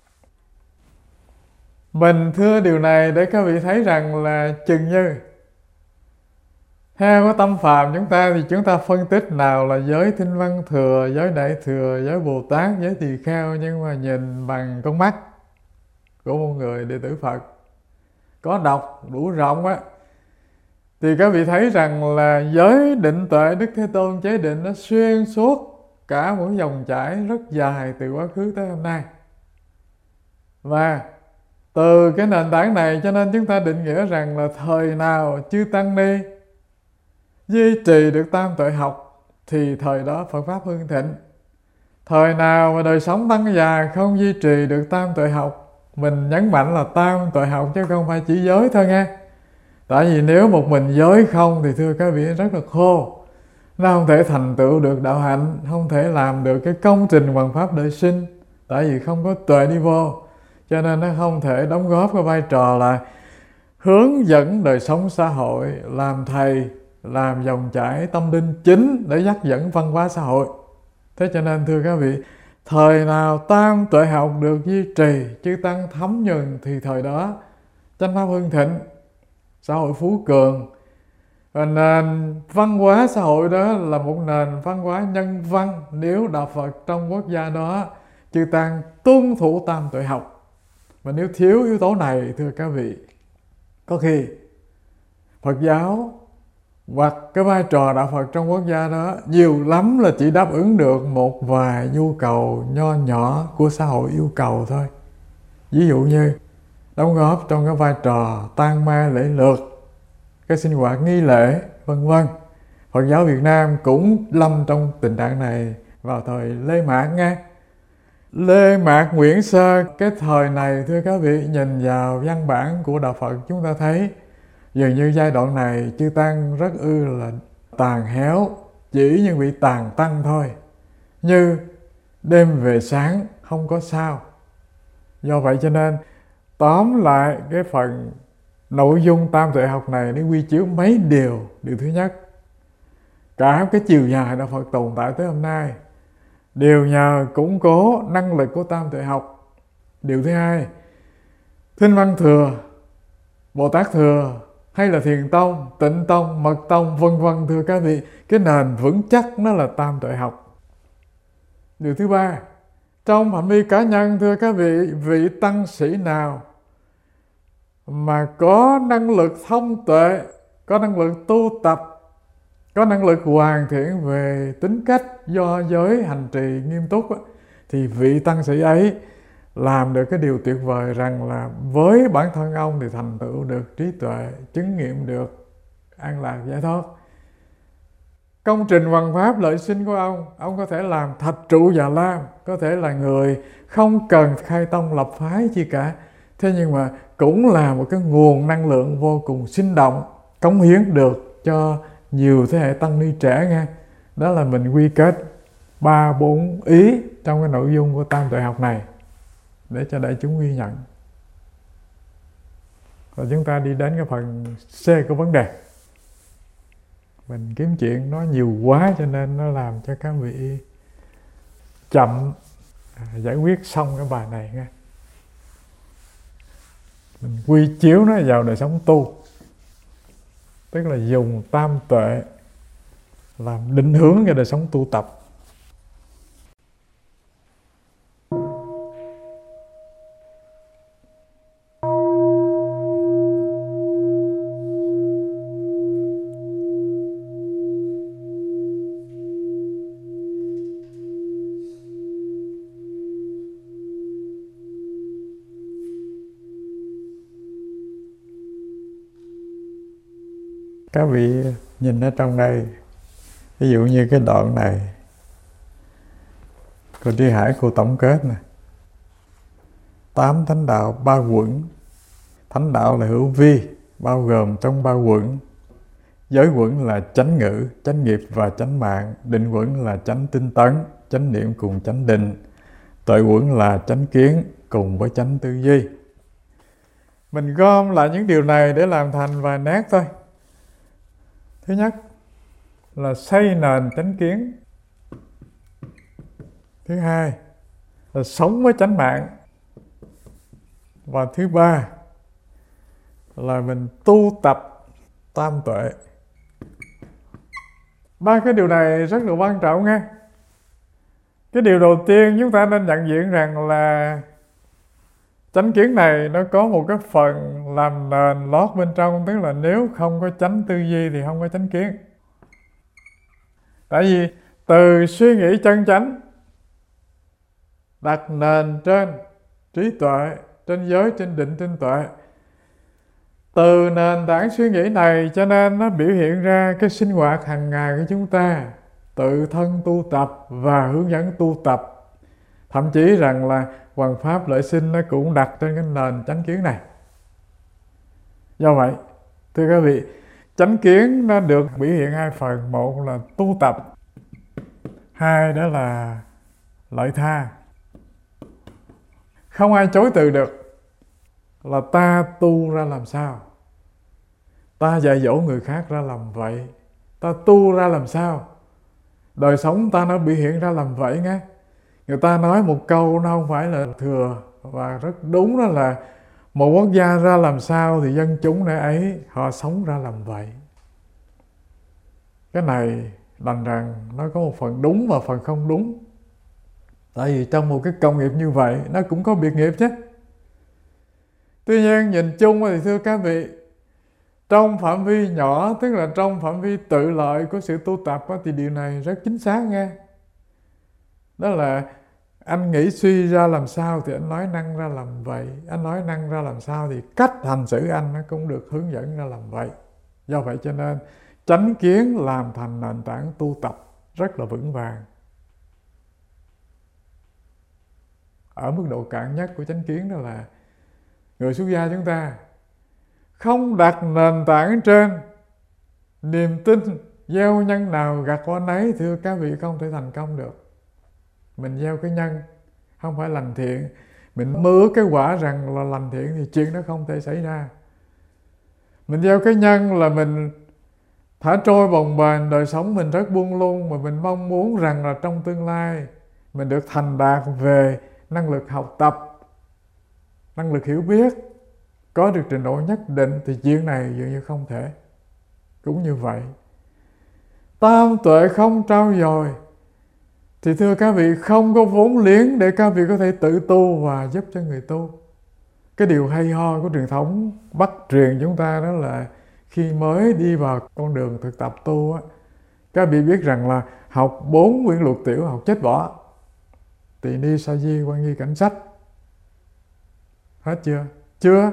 Mình thưa điều này để các vị thấy rằng là chừng như theo cái tâm phàm chúng ta thì chúng ta phân tích nào là giới Thinh Văn Thừa, giới Đại Thừa, giới Bồ Tát, giới Tỳ Kheo, nhưng mà nhìn bằng con mắt của một người đệ tử Phật có đọc đủ rộng á, thì các vị thấy rằng là giới định tuệ Đức Thế Tôn chế định nó xuyên suốt cả một dòng chảy rất dài từ quá khứ tới hôm nay. Và từ cái nền tảng này cho nên chúng ta định nghĩa rằng là thời nào chư Tăng Ni duy trì được tam tuệ học thì thời đó Phật Pháp hưng thịnh. Thời nào mà đời sống tăng già không duy trì được tam tuệ học, mình nhấn mạnh là tam tuệ học chứ không phải chỉ giới thôi nghe. Tại vì nếu một mình giới không thì thưa các vị rất là khô. Nó không thể thành tựu được đạo hạnh, không thể làm được cái công trình hoằng pháp đời sinh. Tại vì không có tuệ đi vô, cho nên nó không thể đóng góp cái vai trò là hướng dẫn đời sống xã hội, làm thầy, làm dòng chảy tâm linh chính để dắt dẫn văn hóa xã hội. Thế cho nên thưa các vị, thời nào tam tuệ học được duy trì, chư Tăng thấm nhuần thì thời đó chánh pháp hưng thịnh. xã hội phú cường. Và nền văn hóa xã hội đó là một nền văn hóa nhân văn nếu đạo Phật trong quốc gia đó chư tăng tuân thủ tam tuệ học. Mà nếu thiếu yếu tố này, thưa các vị, có khi Phật giáo hoặc cái vai trò đạo Phật trong quốc gia đó nhiều lắm là chỉ đáp ứng được một vài nhu cầu nho nhỏ của xã hội yêu cầu thôi. Ví dụ như đóng góp trong cái vai trò tang ma lễ lược, cái sinh hoạt nghi lễ, vân vân. Phật giáo Việt Nam cũng lâm trong tình trạng này vào thời Lê Mạc nghe. Lê Mạc Nguyễn Sơ, cái thời này thưa các vị, nhìn vào văn bản của đạo Phật chúng ta thấy dường như giai đoạn này chư tăng rất là tàn héo, chỉ những vị tàn tăng thôi, như đêm về sáng không có sao. Do vậy cho nên tóm lại cái phần nội dung tam tuệ học này nó quy chiếu mấy điều. Điều thứ nhất, cả cái chiều dài đạo Phật tồn tại tới hôm nay đều nhờ củng cố năng lực của tam tuệ học. Điều thứ hai, Thích Văn Thừa, Bồ Tát Thừa hay là Thiền Tông, Tịnh Tông, Mật Tông vân vân, thưa các vị, cái nền vững chắc nó là tam tuệ học. Điều thứ ba, trong phạm vi cá nhân thưa các vị, vị tăng sĩ nào mà có năng lực thông tuệ, có năng lực tu tập, có năng lực hoàn thiện về tính cách do giới hành trì nghiêm túc, thì vị tăng sĩ ấy làm được cái điều tuyệt vời rằng là với bản thân ông thì thành tựu được trí tuệ, chứng nghiệm được an lạc giải thoát. Công trình hoằng pháp lợi sinh của ông có thể làm thạch trụ Già Lam, có thể là người không cần khai tông lập phái chi cả, thế nhưng mà cũng là một cái nguồn năng lượng vô cùng sinh động, cống hiến được cho nhiều thế hệ tăng ni trẻ nghe. Đó là mình quy kết 3-4 ý trong cái nội dung của tam tuệ học này để cho đại chúng ghi nhận. Và chúng ta đi đến cái phần C của vấn đề. Mình kiếm chuyện nói nhiều quá cho nên nó làm cho các vị chậm giải quyết xong cái bài này nghe. Mình quy chiếu nó vào đời sống tu, tức là dùng tam tuệ làm định hướng cho đời sống tu tập. Các vị nhìn ở trong đây, ví dụ như cái đoạn này, cô Tri Hải cô tổng kết nè. 8 thánh đạo ba quẩn. Thánh đạo là hữu vi, bao gồm trong ba quẩn. Giới quẩn là chánh ngữ, chánh nghiệp và chánh mạng. Định quẩn là chánh tinh tấn, chánh niệm cùng chánh định. Tuệ quẩn là chánh kiến cùng với chánh tư duy. Mình gom lại những điều này để làm thành vài nét thôi. Thứ nhất là xây nền chánh kiến. Thứ hai là sống với chánh mạng. Và thứ ba là mình tu tập tam tuệ. Ba cái điều này rất là quan trọng nha. Cái điều đầu tiên chúng ta nên nhận diện rằng là chánh kiến này nó có một cái phần làm nền lót bên trong, tức là nếu không có chánh tư duy thì không có chánh kiến. Tại vì từ suy nghĩ chân chánh đặt nền trên trí tuệ, trên giới, trên định, trên tuệ. Từ nền tảng suy nghĩ này cho nên nó biểu hiện ra cái sinh hoạt hàng ngày của chúng ta, tự thân tu tập và hướng dẫn tu tập. Thậm chí rằng là hoằng pháp lợi sinh nó cũng đặt trên cái nền chánh kiến này. Do vậy, thưa các vị, chánh kiến nó được biểu hiện hai phần. Một là tu tập, hai đó là lợi tha. Không ai chối từ được là ta tu ra làm sao, ta dạy dỗ người khác ra làm vậy, ta tu ra làm sao, đời sống ta nó biểu hiện ra làm vậy nghe. Người ta nói một câu nó không phải là thừa và rất đúng, đó là Một quốc gia ra làm sao thì dân chúng nơi ấy họ sống ra làm vậy. Cái này đành rằng nó có một phần đúng và phần không đúng. Tại vì trong một cái công nghiệp như vậy nó cũng có biệt nghiệp chứ. Tuy nhiên nhìn chung thì thưa các vị, trong phạm vi nhỏ, tức là trong phạm vi tự lợi của sự tu tập thì điều này rất chính xác nghe. Đó là anh nghĩ suy ra làm sao thì anh nói năng ra làm vậy. Anh nói năng ra làm sao thì cách hành xử anh nó cũng được hướng dẫn ra làm vậy. Do vậy cho nên chánh kiến làm thành nền tảng tu tập rất là vững vàng. Ở mức độ cạn nhất của chánh kiến đó là người xuất gia chúng ta không đặt nền tảng trên niềm tin gieo nhân nào gặt quả nấy, thưa các vị, không thể thành công được. Mình gieo cái nhân không phải lành thiện, mình mơ ước cái quả rằng là lành thiện thì chuyện đó không thể xảy ra. Mình gieo cái nhân là mình thả trôi bồng bềnh đời sống mình rất buông lung, mà mình mong muốn rằng là trong tương lai mình được thành đạt về năng lực học tập, năng lực hiểu biết, có được trình độ nhất định, thì chuyện này dường như không thể. Cũng như vậy, tam tuệ không trau dồi thì thưa các vị không có vốn liếng để các vị có thể tự tu và giúp cho người tu. Cái điều hay ho của truyền thống Bắc truyền chúng ta đó là khi mới đi vào con đường thực tập tu á, các vị biết rằng là học 4 quyển luật tiểu học chết bỏ. Tỳ ni sa di quan nghi cảnh sách. Hết chưa? Chưa.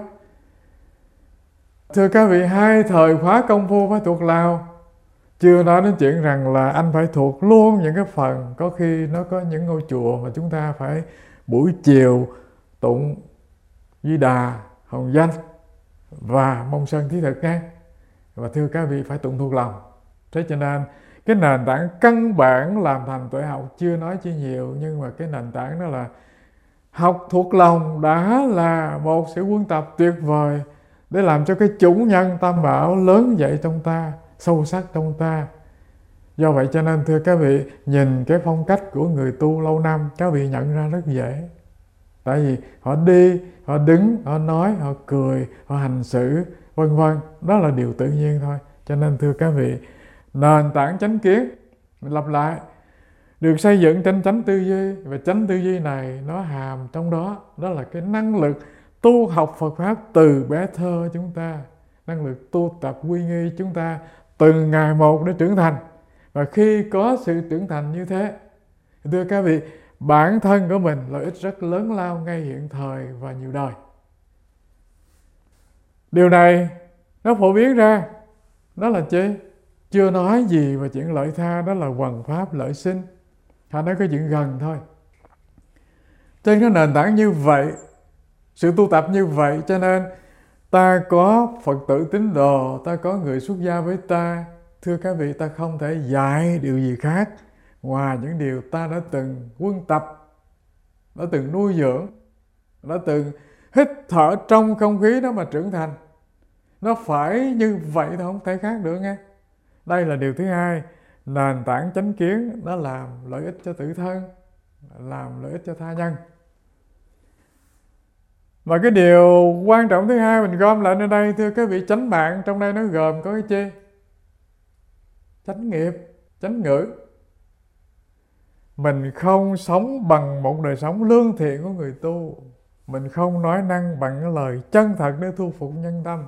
Thưa các vị, 2 thời khóa công phu phải thuộc lòng. Chưa nói đến chuyện rằng là anh phải thuộc luôn những cái phần, có khi nó có những ngôi chùa mà chúng ta phải buổi chiều tụng Di Đà, Hồng Danh và Mông Sơn Thí Thực nghe. Và thưa các vị phải tụng thuộc lòng. Thế cho nên cái nền tảng căn bản làm thành tuệ học chưa nói chi nhiều, nhưng mà cái nền tảng đó là học thuộc lòng đã là một sự quân tập tuyệt vời để làm cho cái chủng nhân tam bảo lớn dậy trong ta, sâu sắc trong ta. Do vậy cho nên thưa các vị, nhìn cái phong cách của người tu lâu năm, các vị nhận ra rất dễ. Tại vì họ đi, họ đứng, họ nói, họ cười, họ hành xử, vân vân, đó là điều tự nhiên thôi. Cho nên thưa các vị, nền tảng chánh kiến, mình lặp lại, được xây dựng trên chánh tư duy, và chánh tư duy này nó hàm trong đó, đó là cái năng lực tu học Phật Pháp từ bé thơ chúng ta, năng lực tu tập quy nghi chúng ta từng ngày một để trưởng thành. Và khi có sự trưởng thành như thế, thưa các vị, bản thân của mình lợi ích rất lớn lao ngay hiện thời và nhiều đời. Điều này nó phổ biến ra, đó là chi? Chưa nói gì về chuyện lợi tha, đó là hoằng pháp lợi sinh. Họ nói cái chuyện gần thôi. Trên cái nền tảng như vậy, sự tu tập như vậy, cho nên ta có Phật tử tín đồ, ta có người xuất gia với ta. Thưa các vị, ta không thể dạy điều gì khác ngoài những điều ta đã từng quân tập, đã từng nuôi dưỡng, đã từng hít thở trong không khí đó mà trưởng thành. Nó phải như vậy thôi, không thể khác được nghe. Đây là điều thứ hai, nền tảng chánh kiến, nó làm lợi ích cho tự thân, làm lợi ích cho tha nhân. Và cái điều quan trọng thứ hai mình gom lại ở đây, thưa các vị, chánh mạng trong đây nó gồm có cái chi? Chánh nghiệp, chánh ngữ. Mình không sống bằng một đời sống lương thiện của người tu, mình không nói năng bằng cái lời chân thật để thu phục nhân tâm,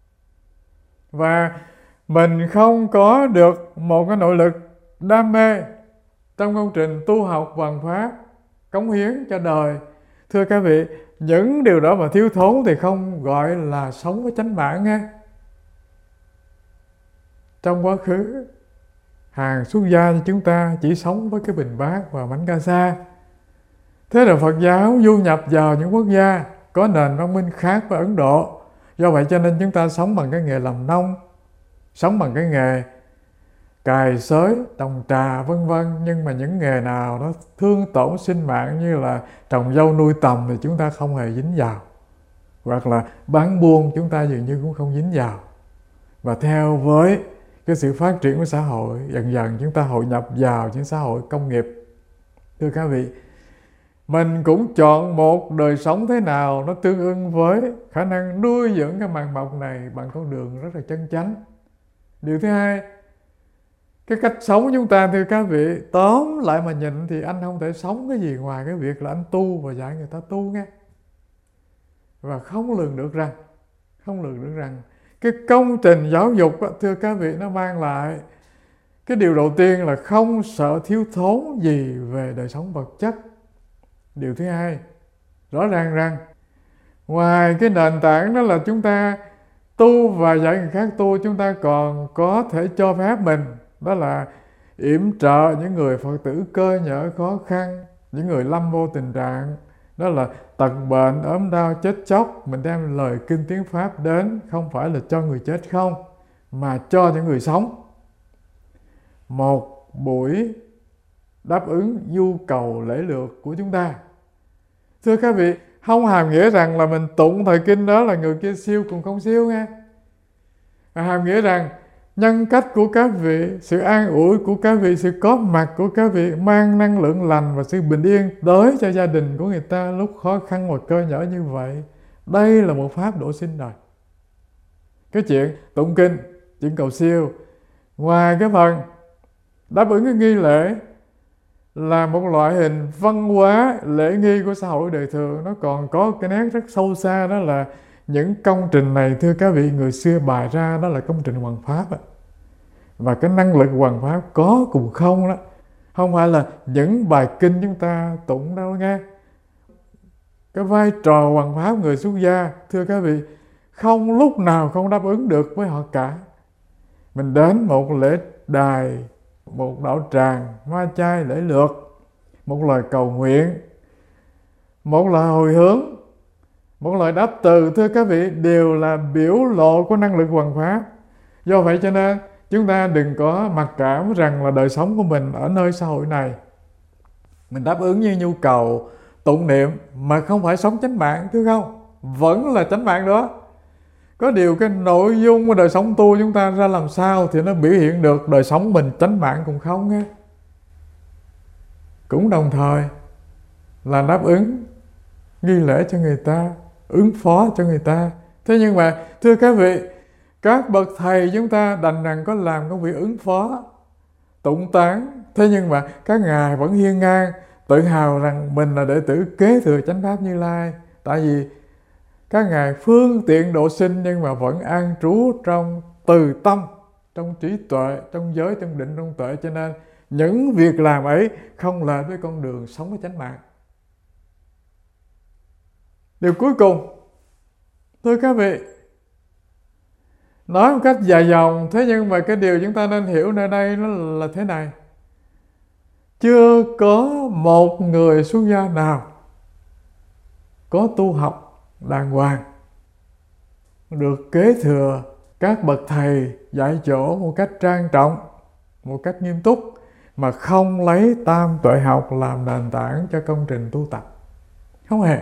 và mình không có được một cái nội lực đam mê trong công trình tu học hoằng pháp, cống hiến cho đời. Thưa các vị, những điều đó mà thiếu thốn thì không gọi là sống với chánh mạng nghe. Trong quá khứ, hàng xuất gia như chúng ta chỉ sống với cái bình bát và bánh ca sa. Thế là Phật giáo du nhập vào những quốc gia có nền văn minh khác với Ấn Độ. Do vậy cho nên chúng ta sống bằng cái nghề làm nông, sống bằng cái nghề cày xới, trồng trà vân vân. Nhưng mà những nghề nào nó thương tổn sinh mạng như là trồng dâu nuôi tầm thì chúng ta không hề dính vào. Hoặc là bán buôn chúng ta dường như cũng không dính vào. Và theo với cái sự phát triển của xã hội, dần dần chúng ta hội nhập vào những xã hội công nghiệp. Thưa các vị, mình cũng chọn một đời sống thế nào nó tương ưng với khả năng nuôi dưỡng cái màng mọc này bằng con đường rất là chân chánh. Điều thứ hai, cái cách sống chúng ta thưa các vị, tóm lại mà nhìn thì anh không thể sống cái gì ngoài cái việc là anh tu và dạy người ta tu nghe. Và không lường được rằng cái công trình giáo dục đó, thưa các vị, nó mang lại cái điều đầu tiên là không sợ thiếu thốn gì về đời sống vật chất. Điều thứ hai, rõ ràng rằng ngoài cái nền tảng đó là chúng ta tu và dạy người khác tu, chúng ta còn có thể cho phép mình, đó là yểm trợ những người Phật tử cơ nhỡ khó khăn, những người lâm vô tình trạng, đó là tật bệnh, ốm đau, chết chóc. Mình đem lời kinh tiếng Pháp đến không phải là cho người chết không, mà cho những người sống. Một buổi đáp ứng nhu cầu lễ lược của chúng ta. Thưa các vị, không hàm nghĩa rằng là mình tụng thời kinh đó là người kia siêu cùng không siêu nghe. Hàm nghĩa rằng nhân cách của các vị, sự an ủi của các vị, sự có mặt của các vị mang năng lượng lành và sự bình yên tới cho gia đình của người ta lúc khó khăn và cơ nhở như vậy. Đây là một pháp độ sinh đời. Cái chuyện tụng kinh, chuyện cầu siêu, ngoài cái phần đáp ứng cái nghi lễ là một loại hình văn hóa lễ nghi của xã hội đời thường, nó còn có cái nét rất sâu xa, đó là những công trình này thưa các vị, người xưa bài ra đó là công trình hoằng pháp đó. Và cái năng lực hoằng pháp có cùng không đó, không phải là những bài kinh chúng ta tụng đâu nghe. Cái vai trò hoằng pháp người xuất gia thưa các vị, không lúc nào không đáp ứng được với họ cả. Mình đến một lễ đài, một đạo tràng, hoa chai lễ lược, một lời cầu nguyện, một lời hồi hướng, một lời đáp từ, thưa các vị, đều là biểu lộ của năng lực hoằng pháp. Do vậy cho nên chúng ta đừng có mặc cảm rằng là đời sống của mình ở nơi xã hội này mình đáp ứng như nhu cầu tụng niệm mà không phải sống chánh mạng, thưa không? Vẫn là chánh mạng đó. Có điều cái nội dung của đời sống tu chúng ta ra làm sao thì nó biểu hiện được đời sống mình chánh mạng cũng không nghe. Cũng đồng thời là đáp ứng nghi lễ cho người ta, ứng phó cho người ta. Thế nhưng mà thưa các vị, các bậc thầy chúng ta đành rằng có làm công việc ứng phó, tụng tán. Thế nhưng mà các ngài vẫn hiên ngang, tự hào rằng mình là đệ tử kế thừa chánh pháp Như Lai. Tại vì các ngài phương tiện độ sinh nhưng mà vẫn an trú trong từ tâm, trong trí tuệ, trong giới, trong định, trong tuệ. Cho nên những việc làm ấy không lệch với con đường sống với chánh mạng. Điều cuối cùng, thưa các vị, nói một cách dài dòng, thế nhưng mà cái điều chúng ta nên hiểu nơi đây nó là thế này. Chưa có một người xuất gia nào có tu học đàng hoàng, được kế thừa các bậc thầy dạy dỗ một cách trang trọng, một cách nghiêm túc, mà không lấy tam tuệ học làm nền tảng cho công trình tu tập. Không hề.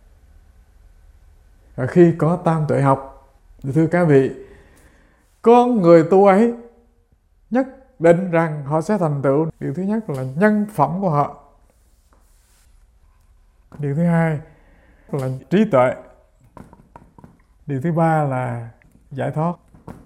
Và khi có tam tuệ học, thì thưa các vị, con người tu ấy nhất định rằng họ sẽ thành tựu. Điều thứ nhất là nhân phẩm của họ. Điều thứ hai là trí tuệ. Điều thứ ba là giải thoát.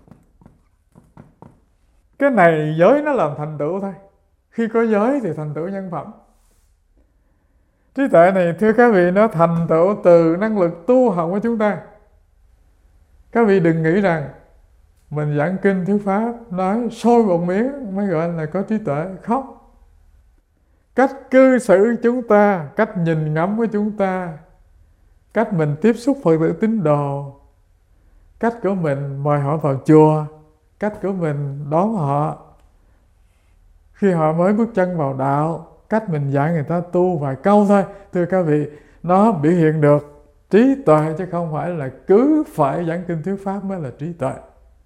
Cái này giới nó làm thành tựu thôi. Khi có giới thì thành tựu nhân phẩm. Trí tuệ này thưa các vị, nó thành tựu từ năng lực tu học của chúng ta. Các vị đừng nghĩ rằng mình giảng kinh thuyết pháp, nói sôi một miếng mới gọi là có trí tuệ. Không. Cách cư xử chúng ta, cách nhìn ngắm của chúng ta, cách mình tiếp xúc Phật tử tín đồ, cách của mình mời họ vào chùa, cách của mình đón họ khi họ mới bước chân vào đạo, cách mình dạy người ta tu vài câu thôi, thưa các vị, nó biểu hiện được trí tuệ, chứ không phải là cứ phải giảng kinh thuyết pháp mới là trí tuệ.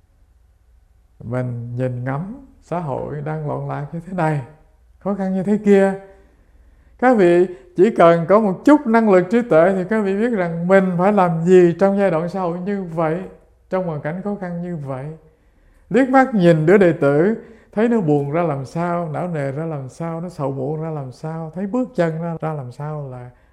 Mình nhìn ngắm xã hội đang loạn lạc như thế này, khó khăn như thế kia, các vị chỉ cần có một chút năng lực trí tuệ thì các vị biết rằng mình phải làm gì trong giai đoạn xã hội như vậy, trong hoàn cảnh khó khăn như vậy. Liếc mắt nhìn đứa đệ tử, thấy nó buồn ra làm sao, não nề ra làm sao, nó sầu muộn ra làm sao, thấy bước chân ra làm sao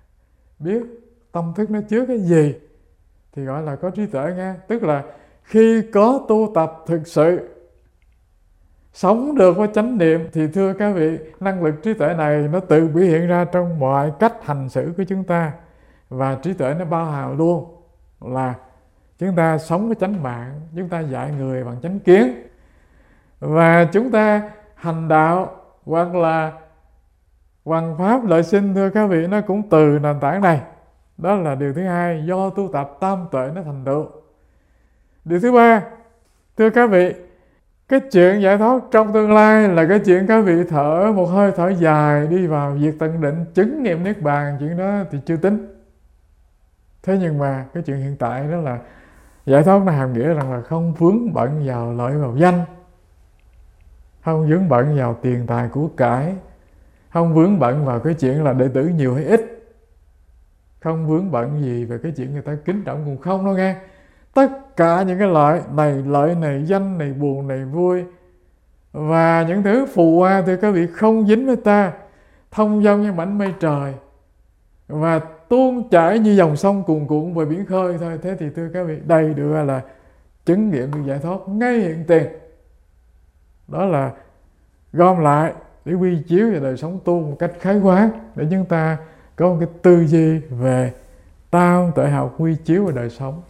biết tâm thức nó chứa cái gì thì gọi là có trí tuệ nghe. Tức là khi có tu tập thực sự, sống được với chánh niệm thì thưa các vị, năng lực trí tuệ này nó tự biểu hiện ra trong mọi cách hành xử của chúng ta. Và trí tuệ nó bao hàm luôn là chúng ta sống với chánh mạng, chúng ta dạy người bằng chánh kiến, và chúng ta hành đạo hoặc là hoằng pháp lợi sinh, thưa các vị, nó cũng từ nền tảng này. Đó là điều thứ hai, do tu tập tam tuệ nó thành tựu. Điều thứ ba, thưa các vị, cái chuyện giải thoát trong tương lai là cái chuyện các vị thở một hơi thở dài đi vào diệt tận định, chứng nghiệm niết bàn, chuyện đó thì chưa tính. Thế nhưng mà cái chuyện hiện tại đó là giải thoát nó hàm nghĩa rằng là không vướng bận vào lợi vào danh, không vướng bận vào tiền tài của cải, không vướng bận vào cái chuyện là đệ tử nhiều hay ít, không vướng bận gì về cái chuyện người ta kính trọng cùng không đâu nghe. Tất cả những cái lợi này, danh này, buồn này, vui và những thứ phù hoa thì các vị không dính với ta, thông dong như mảnh mây trời và tuôn chảy như dòng sông cuồn cuộn về biển khơi thôi. Thế thì thưa các vị, đây được gọi là chứng nghiệm được giải thoát ngay hiện tiền. Đó là gom lại để quy chiếu về đời sống tu một cách khái quát, để chúng ta có một cái tư duy về tam tuệ học quy chiếu về đời sống.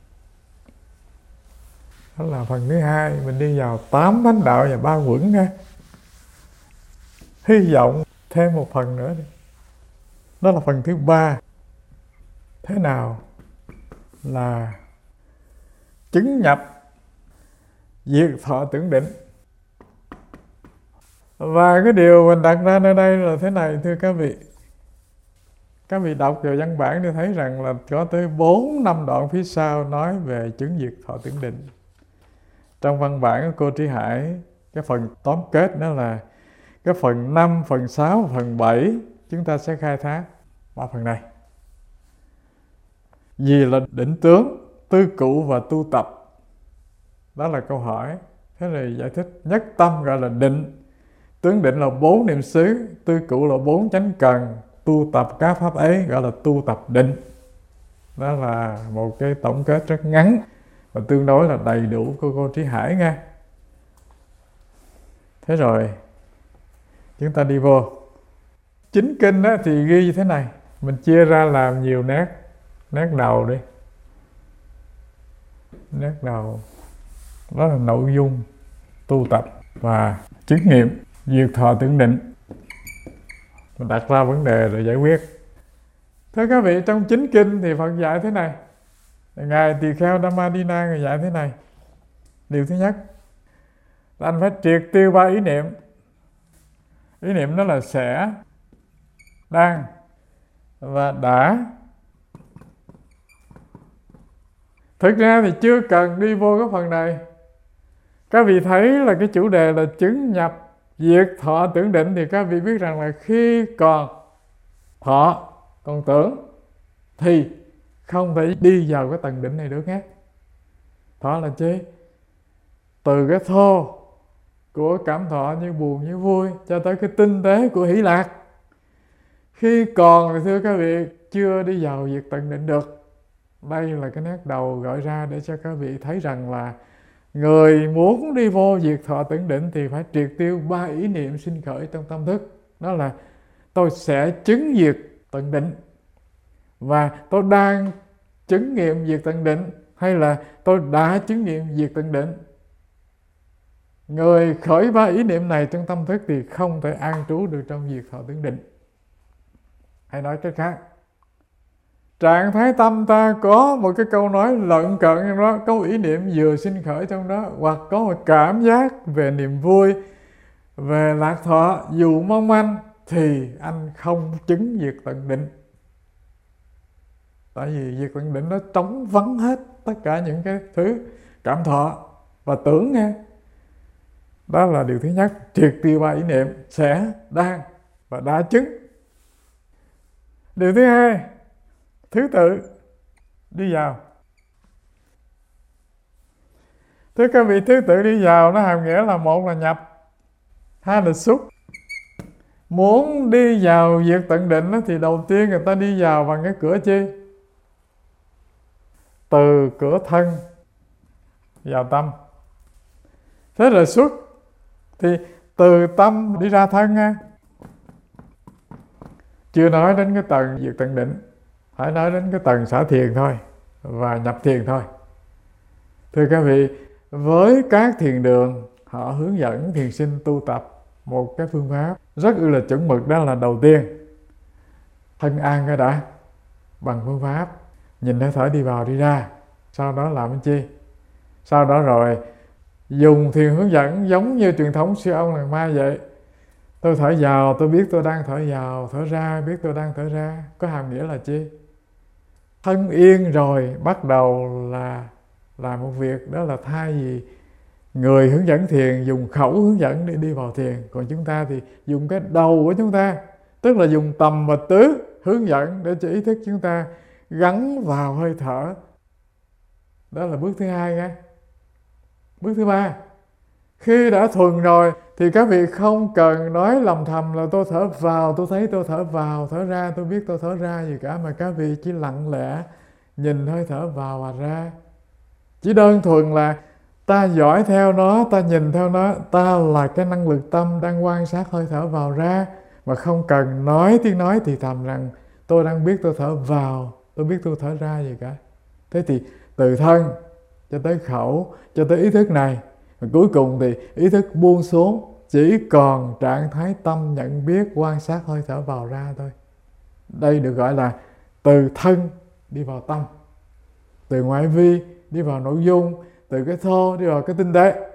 Đó là phần thứ hai. Mình đi vào 8 thánh đạo và 3 quẩn nha. Hy vọng thêm một phần nữa đi. Đó là phần thứ ba. Thế nào là chứng nhập diệt thọ tưởng định? Và cái điều mình đặt ra nơi đây là thế này, thưa các vị. Các vị đọc vào văn bản để thấy rằng là có tới 4-5 đoạn phía sau nói về chứng diệt thọ tưởng định. Trong văn bản của cô Trí Hải, cái phần tóm kết đó là cái phần 5, phần 6, phần 7 chúng ta sẽ khai thác 3 phần này. Gì là định tướng, tư cụ và tu tập? Đó là câu hỏi. Thế này giải thích nhất tâm gọi là định. Tướng định là 4 niệm xứ, tư cụ là 4 chánh cần, tu tập các pháp ấy gọi là tu tập định. Đó là một cái tổng kết rất ngắn và tương đối là đầy đủ của cô Trí Hải nha. Thế rồi chúng ta đi vô chính kinh đó thì ghi như thế này. Mình chia ra làm nhiều nét. Nét đầu đi. Nét đầu đó là nội dung tu tập và chứng nghiệm diệt thọ tưởng định. Mình đặt ra vấn đề rồi giải quyết. Thưa các vị, trong chính kinh thì Phật dạy thế này. Ngài Tỳ Kheo Dhammadina Ngài dạy thế này. Điều thứ nhất là anh phải triệt tiêu 3 ý niệm. Ý niệm đó là sẽ, đang và đã. Thực ra thì chưa cần đi vô cái phần này. Các vị thấy là cái chủ đề là chứng nhập diệt thọ tưởng định thì các vị biết rằng là khi còn thọ, còn tưởng thì không thể đi vào cái tầng định này được nhé. Thọ là chi? Từ cái thô của cảm thọ như buồn như vui cho tới cái tinh tế của hỷ lạc. Khi còn thì thưa các vị chưa đi vào diệt tận định được. Đây là cái nét đầu gọi ra để cho các vị thấy rằng là người muốn đi vô diệt thọ tưởng định thì phải triệt tiêu 3 ý niệm sinh khởi trong tâm thức. Đó là tôi sẽ chứng diệt tận định, và tôi đang chứng nghiệm diệt tận định, hay là tôi đã chứng nghiệm diệt tận định. Người khởi 3 ý niệm này trong tâm thức thì không thể an trú được trong diệt thọ tưởng định. Hay nói cách khác, trạng thái tâm ta có một cái câu nói lận cận trong đó, có ý niệm vừa sinh khởi trong đó, hoặc có một cảm giác về niềm vui, về lạc thọ dù mong manh, thì anh không chứng diệt tận định. Tại vì diệt tận định nó trống vắng hết tất cả những cái thứ cảm thọ và tưởng nghe. Đó là điều thứ nhất, triệt tiêu 3 ý niệm sẽ, đang và đã chứng. Điều thứ hai, thứ tự đi vào. Thưa các vị, thứ tự đi vào nó hàm nghĩa là một là nhập, hai là xuất. Muốn đi vào diệt tận định thì đầu tiên người ta đi vào bằng cái cửa chi? Từ cửa thân vào tâm. Thế rồi xuất thì từ tâm đi ra thân ha. Chưa nói đến cái tầng diệt tận định, phải nói đến cái tầng xả thiền thôi và nhập thiền thôi. Thưa các vị, với các thiền đường họ hướng dẫn thiền sinh tu tập một cái phương pháp rất là chuẩn mực, đó là đầu tiên thân an cái đã bằng phương pháp nhìn hơi thở đi vào đi ra, sau đó làm cái chi? Sau đó rồi dùng thiền hướng dẫn giống như truyền thống sư ông Làng Ma vậy. Tôi thở vào, tôi biết tôi đang thở vào, thở ra, biết tôi đang thở ra. Có hàm nghĩa là chi? Thân yên rồi bắt đầu là làm một việc, đó là thay vì người hướng dẫn thiền dùng khẩu hướng dẫn để đi vào thiền, còn chúng ta thì dùng cái đầu của chúng ta, tức là dùng tầm và tứ hướng dẫn để cho ý thức chúng ta gắn vào hơi thở. Đó là bước thứ hai nha. Bước thứ ba, khi đã thuần rồi thì các vị không cần nói lầm thầm là tôi thở vào, tôi thấy tôi thở vào, thở ra, tôi biết tôi thở ra gì cả, mà các vị chỉ lặng lẽ nhìn hơi thở vào và ra. Chỉ đơn thuần là ta dõi theo nó, ta nhìn theo nó, ta là cái năng lực tâm đang quan sát hơi thở vào ra, mà không cần nói tiếng nói thì thầm rằng tôi đang biết tôi thở vào, tôi biết tôi thở ra gì cả. Thế thì từ thân cho tới khẩu, cho tới ý thức này, và cuối cùng thì ý thức buông xuống, chỉ còn trạng thái tâm nhận biết quan sát hơi thở vào ra thôi. Đây được gọi là từ thân đi vào tâm, từ ngoại vi đi vào nội dung, từ cái thô đi vào cái tinh tế.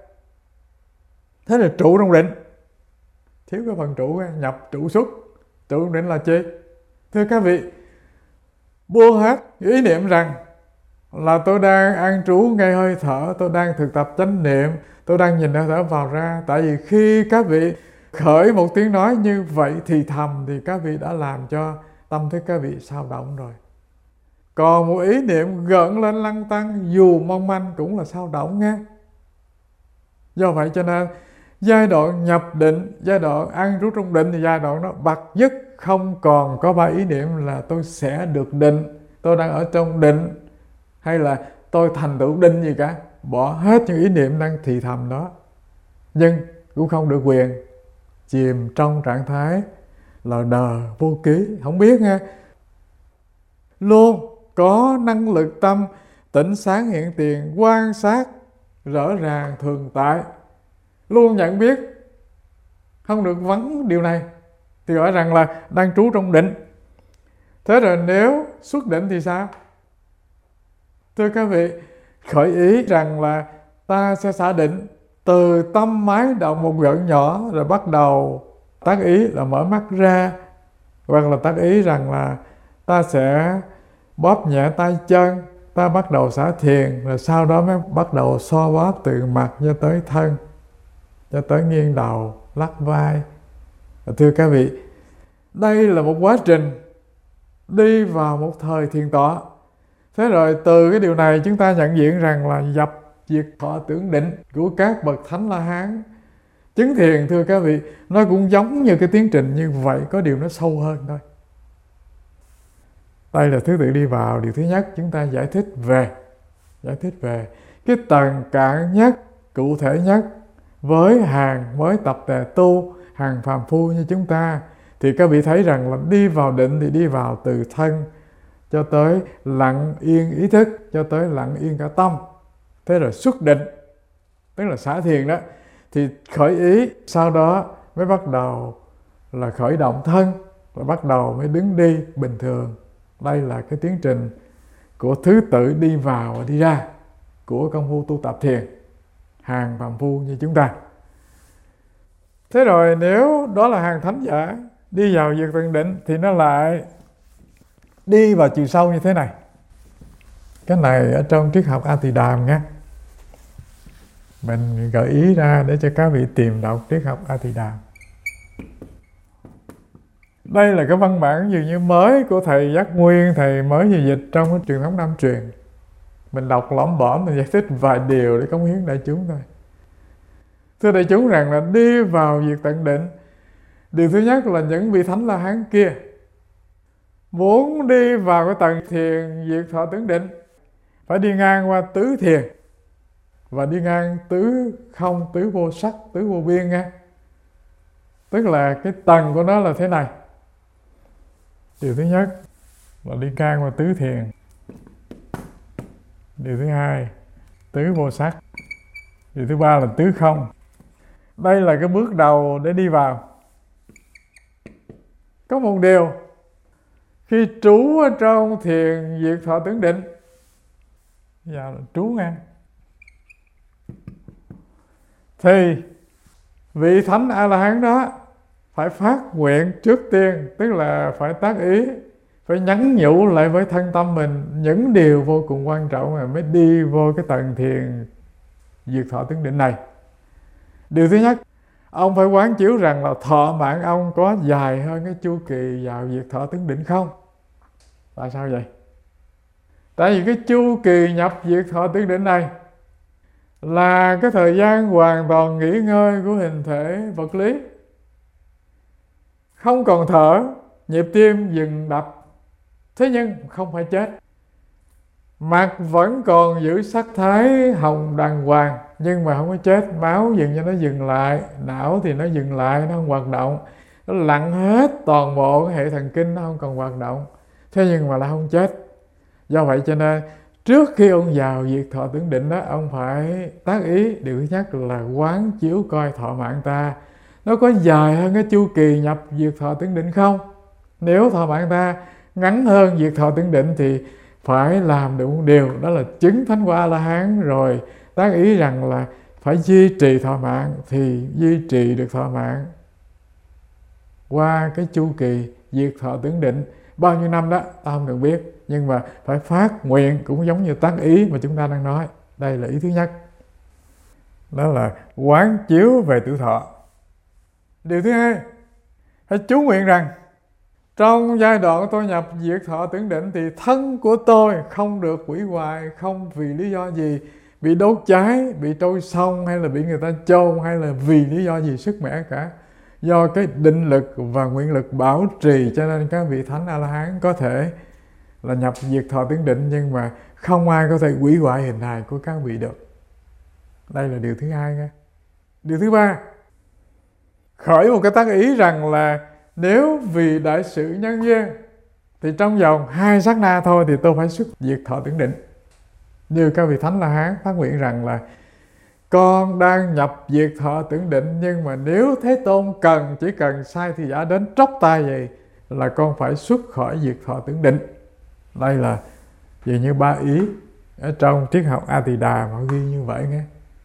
Thế là trụ trong định. Thiếu cái phần trụ, nhập trụ xuất. Trụ trong định là chi? Thưa các vị, buông hết ý niệm rằng là tôi đang an trú ngay hơi thở, tôi đang thực tập chánh niệm, tôi đang nhìn hơi thở vào ra. Tại vì khi các vị khởi một tiếng nói như vậy thì thầm, thì các vị đã làm cho tâm thức các vị sao động rồi. Còn một ý niệm gợn lên lăn tăn dù mong manh cũng là sao động nghe. Do vậy cho nên giai đoạn nhập định, giai đoạn an trú trong định thì giai đoạn đó bậc nhất không còn có ba ý niệm là tôi sẽ được định, tôi đang ở trong định, hay là tôi thành tựu định gì cả. Bỏ hết những ý niệm đang thì thầm đó. Nhưng cũng không được quyền chìm trong trạng thái lờ đờ vô ký, không biết nghe. Luôn có năng lực tâm tỉnh sáng hiện tiền, quan sát rõ ràng thường tại, luôn nhận biết, không được vắng điều này, thì gọi rằng là đang trú trong định. Thế rồi nếu xuất định thì sao? Thưa các vị, khởi ý rằng là ta sẽ xả định, từ tâm mái động một gợn nhỏ rồi bắt đầu tác ý là mở mắt ra, hoặc là tác ý rằng là ta sẽ bóp nhẹ tay chân, ta bắt đầu xả thiền, rồi sau đó mới bắt đầu xoa bóp từ mặt cho tới thân, cho tới nghiêng đầu, lắc vai. Thưa các vị, đây là một quá trình đi vào một thời thiền tọa. Thế rồi từ cái điều này chúng ta nhận diện rằng là dập diệt thọ tưởng định của các bậc Thánh La Hán chứng thiền, thưa các vị, nó cũng giống như cái tiến trình như vậy, có điều nó sâu hơn thôi. Đây là thứ tự đi vào. Điều thứ nhất, chúng ta giải thích về cái tầng cạn nhất, cụ thể nhất với hàng mới tập tề tu, hàng phàm phu như chúng ta. Thì các vị thấy rằng là đi vào định thì đi vào từ thân cho tới lặng yên ý thức, cho tới lặng yên cả tâm. Thế rồi xuất định, tức là xả thiền đó, thì khởi ý, sau đó mới bắt đầu là khởi động thân, và bắt đầu mới đứng đi bình thường. Đây là cái tiến trình của thứ tự đi vào và đi ra của công phu tu tập thiền hàng phàm phu như chúng ta. Thế rồi nếu đó là hàng thánh giả đi vào diệt tận định thì nó lại đi vào chiều sâu như thế này. Cái này ở trong triết học A-tỳ-đàm nhé. Mình gợi ý ra để cho các vị tìm đọc triết học A-tỳ-đàm. Đây là cái văn bản dường như mới của thầy Giác Nguyên, thầy mới vừa dịch trong cái truyền thống Nam truyền. Mình đọc lõm bõm, mình giải thích vài điều để cống hiến đại chúng thôi. Thưa đại chúng rằng là đi vào diệt tận định Điều thứ nhất là những vị Thánh La Hán kia muốn đi vào cái tầng thiền diệt thọ tưởng định phải đi ngang qua tứ thiền và đi ngang tứ không, tứ vô sắc, tứ vô biên nha. Tức là cái tầng của nó là thế này. Điều thứ nhất là đi ngang qua tứ thiền. Điều thứ hai, tứ vô sắc. Điều thứ ba là tứ không. Đây là cái bước đầu để đi vào. Có một điều, khi trú ở trong thiền diệt thọ tưởng định, giờ là trú nha, thì vị Thánh A-la-hán đó phải phát nguyện trước tiên, tức là phải tác ý, phải nhắn nhủ lại với thân tâm mình những điều vô cùng quan trọng mà mới đi vô cái tầng thiền diệt thọ tưởng định này. Điều thứ nhất, ông phải quán chiếu rằng là thọ mạng ông có dài hơn cái chu kỳ vào diệt thọ tưởng định không? Tại sao vậy? Tại vì cái chu kỳ nhập diệt thọ tưởng định này là cái thời gian hoàn toàn nghỉ ngơi của hình thể vật lý. Không còn thở, nhịp tim dừng đập. Thế nhưng không phải chết. Mặt vẫn còn giữ sắc thái hồng đàng hoàng, nhưng mà không có chết. Máu dừng cho nó dừng lại, não thì nó dừng lại, nó không hoạt động. Nó lặn hết toàn bộ cái hệ thần kinh, nó không còn hoạt động. Thế nhưng mà là không chết. Do vậy cho nên trước khi ông vào diệt thọ tưởng định đó, ông phải tác ý. Điều thứ nhất là quán chiếu coi thọ mạng ta nó có dài hơn cái chu kỳ nhập diệt thọ tưởng định không? Nếu thọ mạng ta ngắn hơn diệt thọ tưởng định thì phải làm được một điều, đó là chứng thánh quả A-la-hán, rồi tác ý rằng là phải duy trì thọ mạng, thì duy trì được thọ mạng qua cái chu kỳ diệt thọ tưởng định bao nhiêu năm đó ta không cần biết, nhưng mà phải phát nguyện, cũng giống như tác ý mà chúng ta đang nói. Đây là ý thứ nhất, đó là quán chiếu về tuổi thọ. Điều thứ hai, phải chú nguyện rằng trong giai đoạn tôi nhập diệt thọ tưởng định thì thân của tôi không được hủy hoại, không vì lý do gì bị đốt cháy, bị trôi sông, hay là bị người ta chôn, hay là vì lý do gì sức mẻ cả. Do cái định lực và nguyện lực bảo trì cho nên các vị Thánh A-la-hán có thể là nhập diệt thọ tưởng định, nhưng mà không ai có thể hủy hoại hình hài của các vị được. Đây là điều thứ hai nha. Điều thứ ba, khởi một cái tác ý rằng là nếu vì đại sự nhân duyên thì trong vòng 2 sát na thôi thì tôi phải xuất diệt thọ tưởng định. Như các vị Thánh La-hán phát nguyện rằng là con đang nhập diệt thọ tưởng định, nhưng mà nếu Thế Tôn cần, chỉ cần sai thì giả đến tróc tay vậy là con phải xuất khỏi diệt thọ tưởng định. Đây là vì như 3 ý ở trong triết học A Tỳ Đà mà ghi như vậy nghe.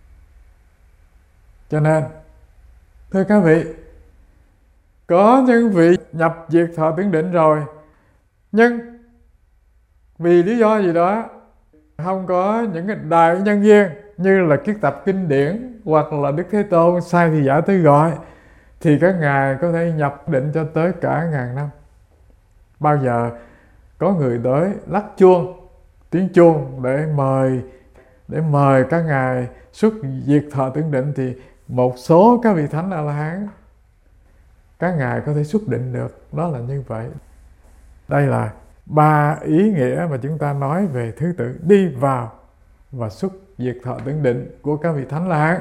Cho nên thưa các vị, có những vị nhập diệt thọ tưởng định rồi, nhưng vì lý do gì đó không có những cái đại nhân duyên như là kiết tập kinh điển hoặc là Đức Thế Tôn sai thì giả tới gọi, thì các ngài có thể nhập định cho tới cả ngàn năm. Bao giờ có người tới lắc chuông, tiếng chuông để mời các ngài xuất diệt thọ tưởng định, thì một số các vị Thánh A-la-hán các ngài có thể xuất định được. Đó là như vậy. Đây là 3 ý nghĩa mà chúng ta nói về thứ tự đi vào và xuất diệt thọ tưởng định của các vị Thánh La-hán.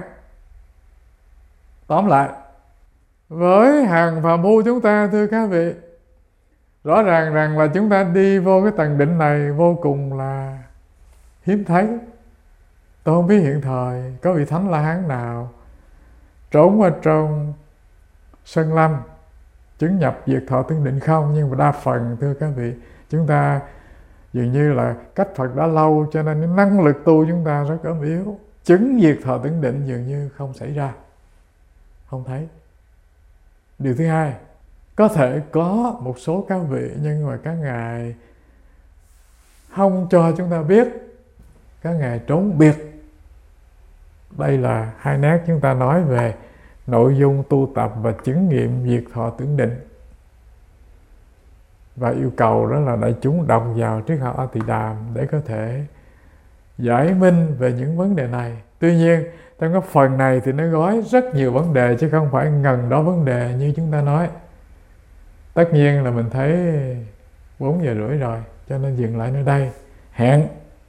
Tóm lại, với hàng phàm phu chúng ta, thưa các vị, rõ ràng rằng là chúng ta đi vô cái tầng định này vô cùng là hiếm thấy. Tôi không biết hiện thời có vị Thánh La-hán nào trốn ở trong Sơn Lâm chứng nhập diệt thọ tưởng định không, nhưng mà đa phần thưa các vị, chúng ta dường như là cách Phật đã lâu cho nên năng lực tu chúng ta rất ốm yếu, chứng diệt thọ tưởng định dường như không xảy ra, không thấy. Điều thứ hai, có thể có một số các vị nhưng mà các ngài không cho chúng ta biết, các ngài trốn biệt. Đây là hai nét chúng ta nói về nội dung tu tập và chứng nghiệm diệt thọ tưởng định. Và yêu cầu đó là đại chúng đọc vào triết học A Tỳ Đàm để có thể giải minh về những vấn đề này. Tuy nhiên, Trong cái phần này thì nó gói rất nhiều vấn đề, chứ không phải ngần đó vấn đề như chúng ta nói. Tất nhiên là mình thấy 4 giờ rưỡi rồi, cho nên dừng lại nơi đây. Hẹn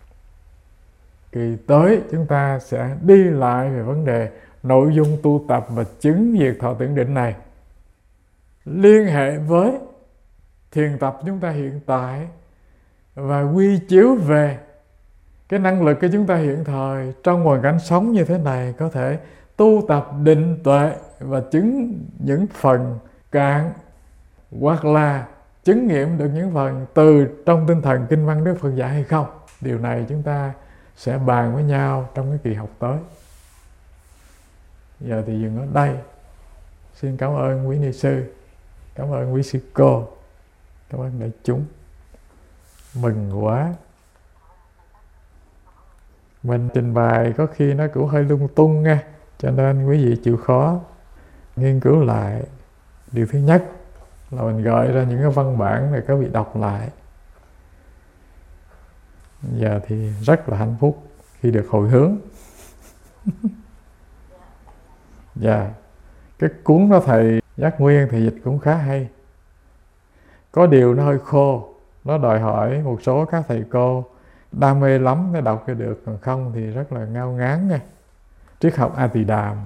kỳ tới chúng ta sẽ đi lại về vấn đề nội dung tu tập và chứng diệt thọ tưởng định này, liên hệ với thiền tập chúng ta hiện tại, và quy chiếu về cái năng lực của chúng ta hiện thời trong hoàn cảnh sống như thế này, có thể tu tập định tuệ và chứng những phần cạn, hoặc là chứng nghiệm được những phần từ trong tinh thần kinh văn Đức Phật dạy hay không. Điều này chúng ta sẽ bàn với nhau trong cái kỳ học tới. Giờ thì dừng ở đây. Xin cảm ơn quý ni sư, cảm ơn quý sư cô, cảm ơn đại chúng. Mừng quá. Mình trình bày có khi nó cũng hơi lung tung nha, cho nên quý vị chịu khó nghiên cứu lại. Điều thứ nhất là mình gợi ra những cái văn bản để các vị đọc lại. Giờ thì rất là hạnh phúc khi được hồi hướng. Dạ, cái cuốn đó thầy Giác Nguyên thì dịch cũng khá hay. Có điều nó hơi khô, nó đòi hỏi một số các thầy cô đam mê lắm mới đọc cho được, còn không thì rất là ngao ngán nha. Triết học A Tỳ Đàm.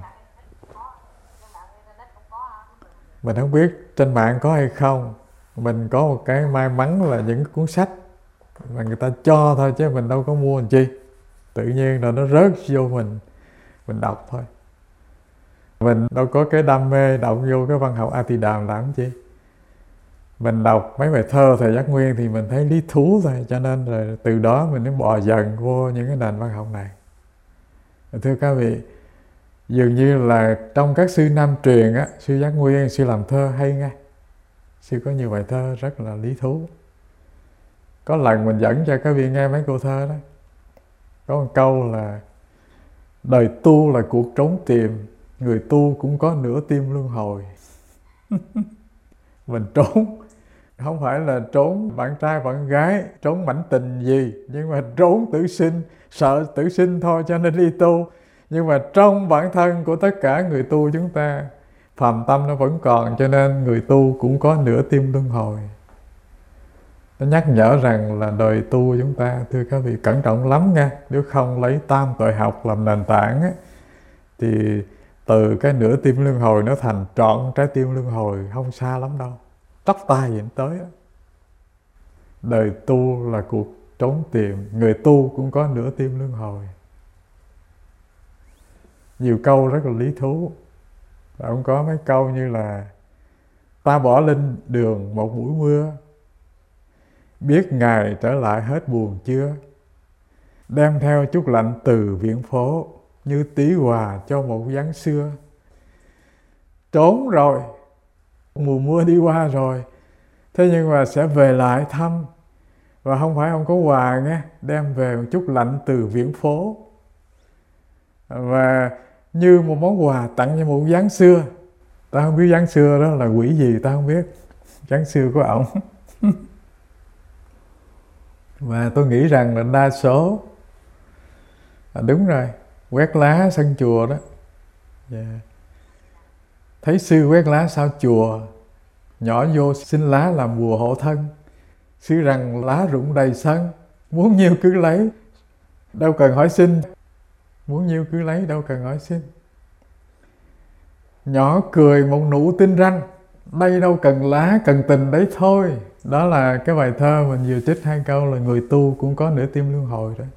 Mình không biết trên mạng có hay không. Mình có một cái may mắn là những cuốn sách mà người ta cho thôi, chứ mình đâu có mua làm chi. Tự nhiên là nó rớt vô mình đọc thôi. Mình đâu có cái đam mê đọc vô cái văn học A Tỳ Đàm làm chi. Mình đọc mấy bài thơ thầy Giác Nguyên thì mình thấy lý thú thôi, cho nên rồi từ đó mình mới bò dần vô những cái nền văn học này. Thưa các vị, dường như là trong các sư Nam truyền á, sư Giác Nguyên, sư làm thơ hay nghe. Sư có nhiều bài thơ rất là lý thú. Có lần mình dẫn cho các vị nghe mấy câu thơ đó. Có một câu là: đời tu là cuộc trốn tìm, người tu cũng có nửa tim luân hồi. Mình trốn không phải là trốn bạn trai bạn gái, trốn mảnh tình gì, nhưng mà trốn tử sinh, sợ tử sinh thôi cho nên đi tu. Nhưng mà trong bản thân của tất cả người tu chúng ta, phàm tâm nó vẫn còn, cho nên người tu cũng có nửa tim luân hồi. Nó nhắc nhở rằng là đời tu chúng ta, thưa các vị, cẩn trọng lắm nha. Nếu không lấy tam tuệ học làm nền tảng á, thì từ cái nửa tim luân hồi nó thành trọn trái tim luân hồi, không xa lắm đâu. Tóc tai gì tới đó. Đời tu là cuộc trốn tìm, người tu cũng có nửa tim luân hồi. Nhiều câu rất là lý thú. Ông có mấy câu như là: ta bỏ lên đường một buổi mưa, biết ngày trở lại hết buồn chưa? Đem theo chút lạnh từ viễn phố, như tí quà cho một vắng xưa. Trốn rồi, mùa mưa đi qua rồi, thế nhưng mà sẽ về lại thăm. Và không phải không có quà nghe, đem về một chút lạnh từ viễn phố, và như một món quà tặng cho một ván xưa. Ta không biết ván xưa đó là quỷ gì, ta không biết. Ván xưa của ổng. Và tôi nghĩ rằng là đa số đúng rồi, quét lá sân chùa đó. Yeah. Thấy sư quét lá sau chùa, nhỏ vô xin lá làm bùa hộ thân. Sư rằng lá rụng đầy sân, muốn nhiêu cứ lấy, đâu cần hỏi xin. Muốn nhiêu cứ lấy, đâu cần hỏi xin. Nhỏ cười một nụ tinh ranh, đây đâu cần lá, cần tình đấy thôi. Đó là cái bài thơ mình vừa trích 2 câu là người tu cũng có nửa tim luân hồi đó.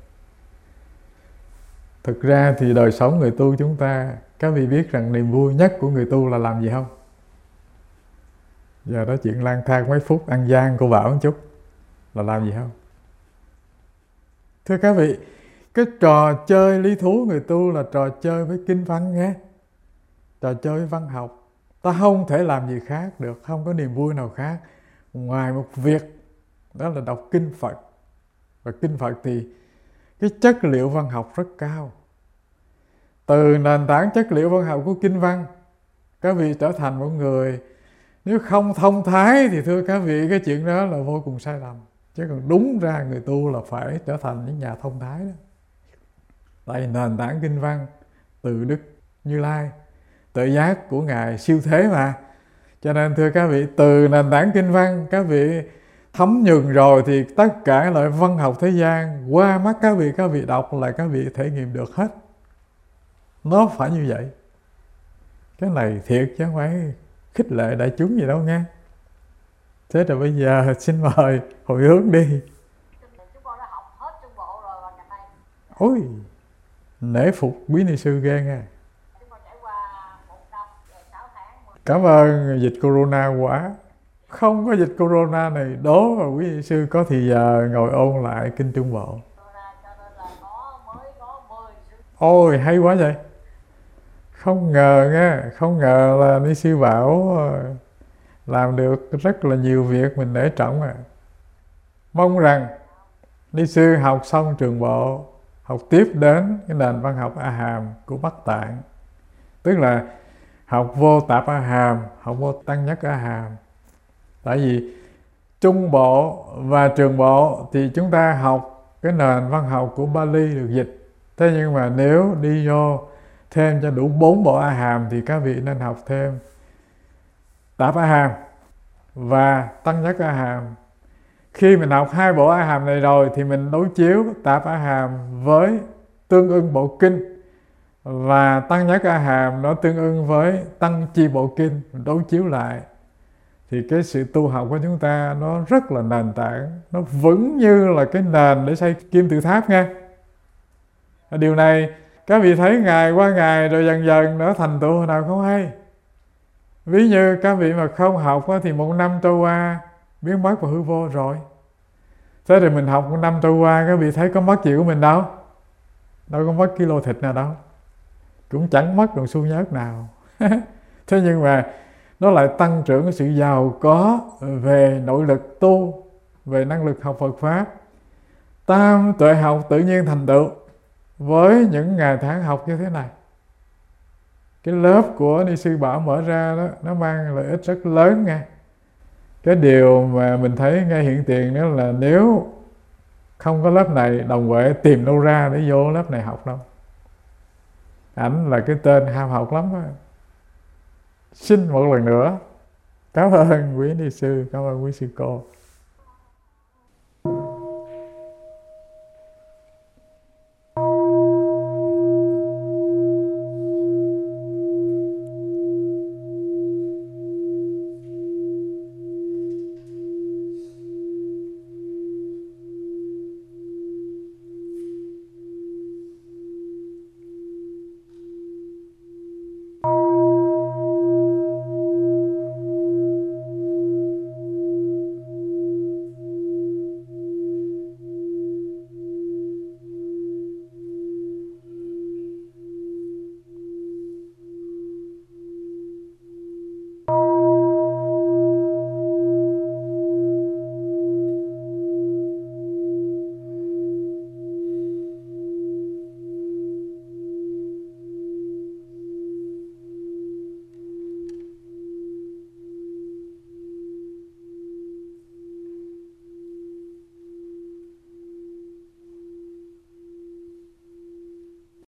Thực ra thì đời sống người tu chúng ta, các vị biết rằng niềm vui nhất của người tu là làm gì không? Giờ đó chuyện lang thang mấy phút ăn gian cô bảo một chút, là làm gì không? Thưa các vị, cái trò chơi lý thú người tu là trò chơi với kinh văn nghe. Trò chơi với văn học. Ta không thể làm gì khác được, không có niềm vui nào khác ngoài một việc, đó là đọc kinh Phật. Và kinh Phật thì cái chất liệu văn học rất cao. Từ nền tảng chất liệu văn học của kinh văn, các vị trở thành một người, nếu không thông thái thì thưa các vị, cái chuyện đó là vô cùng sai lầm. Chứ còn đúng ra người tu là phải trở thành những nhà thông thái đó. Tại nền tảng kinh văn từ Đức Như Lai, tự giác của Ngài siêu thế mà. Cho nên thưa các vị, từ nền tảng kinh văn các vị thấm nhuần rồi thì tất cả loại văn học thế gian qua mắt các vị đọc là các vị thể nghiệm được hết. Nó phải như vậy. Cái này thiệt chứ không phải khích lệ đại chúng gì đâu nghe. Thế rồi bây giờ xin mời hồi hướng đi. Chúng con đã học hết Trung Bộ rồi và ngày nay. Ôi, nể phục quý ni sư ghê nghe. Chúng con trải qua 1 năm 6 tháng. Cảm ơn dịch corona quá. Không có dịch corona này đố mà quý ni sư có thì giờ ngồi ôn lại kinh Trung Bộ. Cho nên là mới có 10 sư. Ôi hay quá vậy. Không ngờ nghe, không ngờ là ni sư Bảo làm được rất là nhiều việc mình nể trọng à. Mong rằng ni sư học xong trường bộ, học tiếp đến cái nền văn học A Hàm của Bắc Tạng, tức là học vô tạp A Hàm, học vô tăng nhất A Hàm. Tại vì trung bộ và trường bộ thì chúng ta học cái nền văn học của Bali được dịch. Thế nhưng mà nếu đi vô thêm cho đủ 4 bộ A Hàm thì các vị nên học thêm tạp A Hàm và tăng nhất A Hàm. Khi mình học 2 bộ A Hàm này rồi thì mình đối chiếu tạp A Hàm với tương ưng bộ kinh và tăng nhất A Hàm nó tương ưng với tăng chi bộ kinh, mình đối chiếu lại thì cái sự tu học của chúng ta nó rất là nền tảng, nó vững như là cái nền để xây kim tự tháp nghe. Điều này các vị thấy ngày qua ngày rồi dần dần nó thành tựu hồi nào không hay. Ví như các vị mà không học thì 1 năm trôi qua biến mất và hư vô rồi. Thế thì mình học 1 năm trôi qua các vị thấy có mất gì của mình đâu. Đâu có mất kilo thịt nào đâu. Cũng chẳng mất đồng xu nhớt nào. Thế nhưng mà nó lại tăng trưởng cái sự giàu có về nội lực tu, về năng lực học Phật Pháp. Tam tuệ học tự nhiên thành tựu với những ngày tháng học như thế này. Cái lớp của ni sư Bảo mở ra đó, nó mang lợi ích rất lớn nha. Cái điều mà mình thấy ngay hiện tiền đó là nếu không có lớp này, đồng huệ tìm đâu ra để vô lớp này học đâu. Ảnh là cái tên ham học lắm đó. Xin một lần nữa cảm ơn quý ni sư, cảm ơn quý sư cô.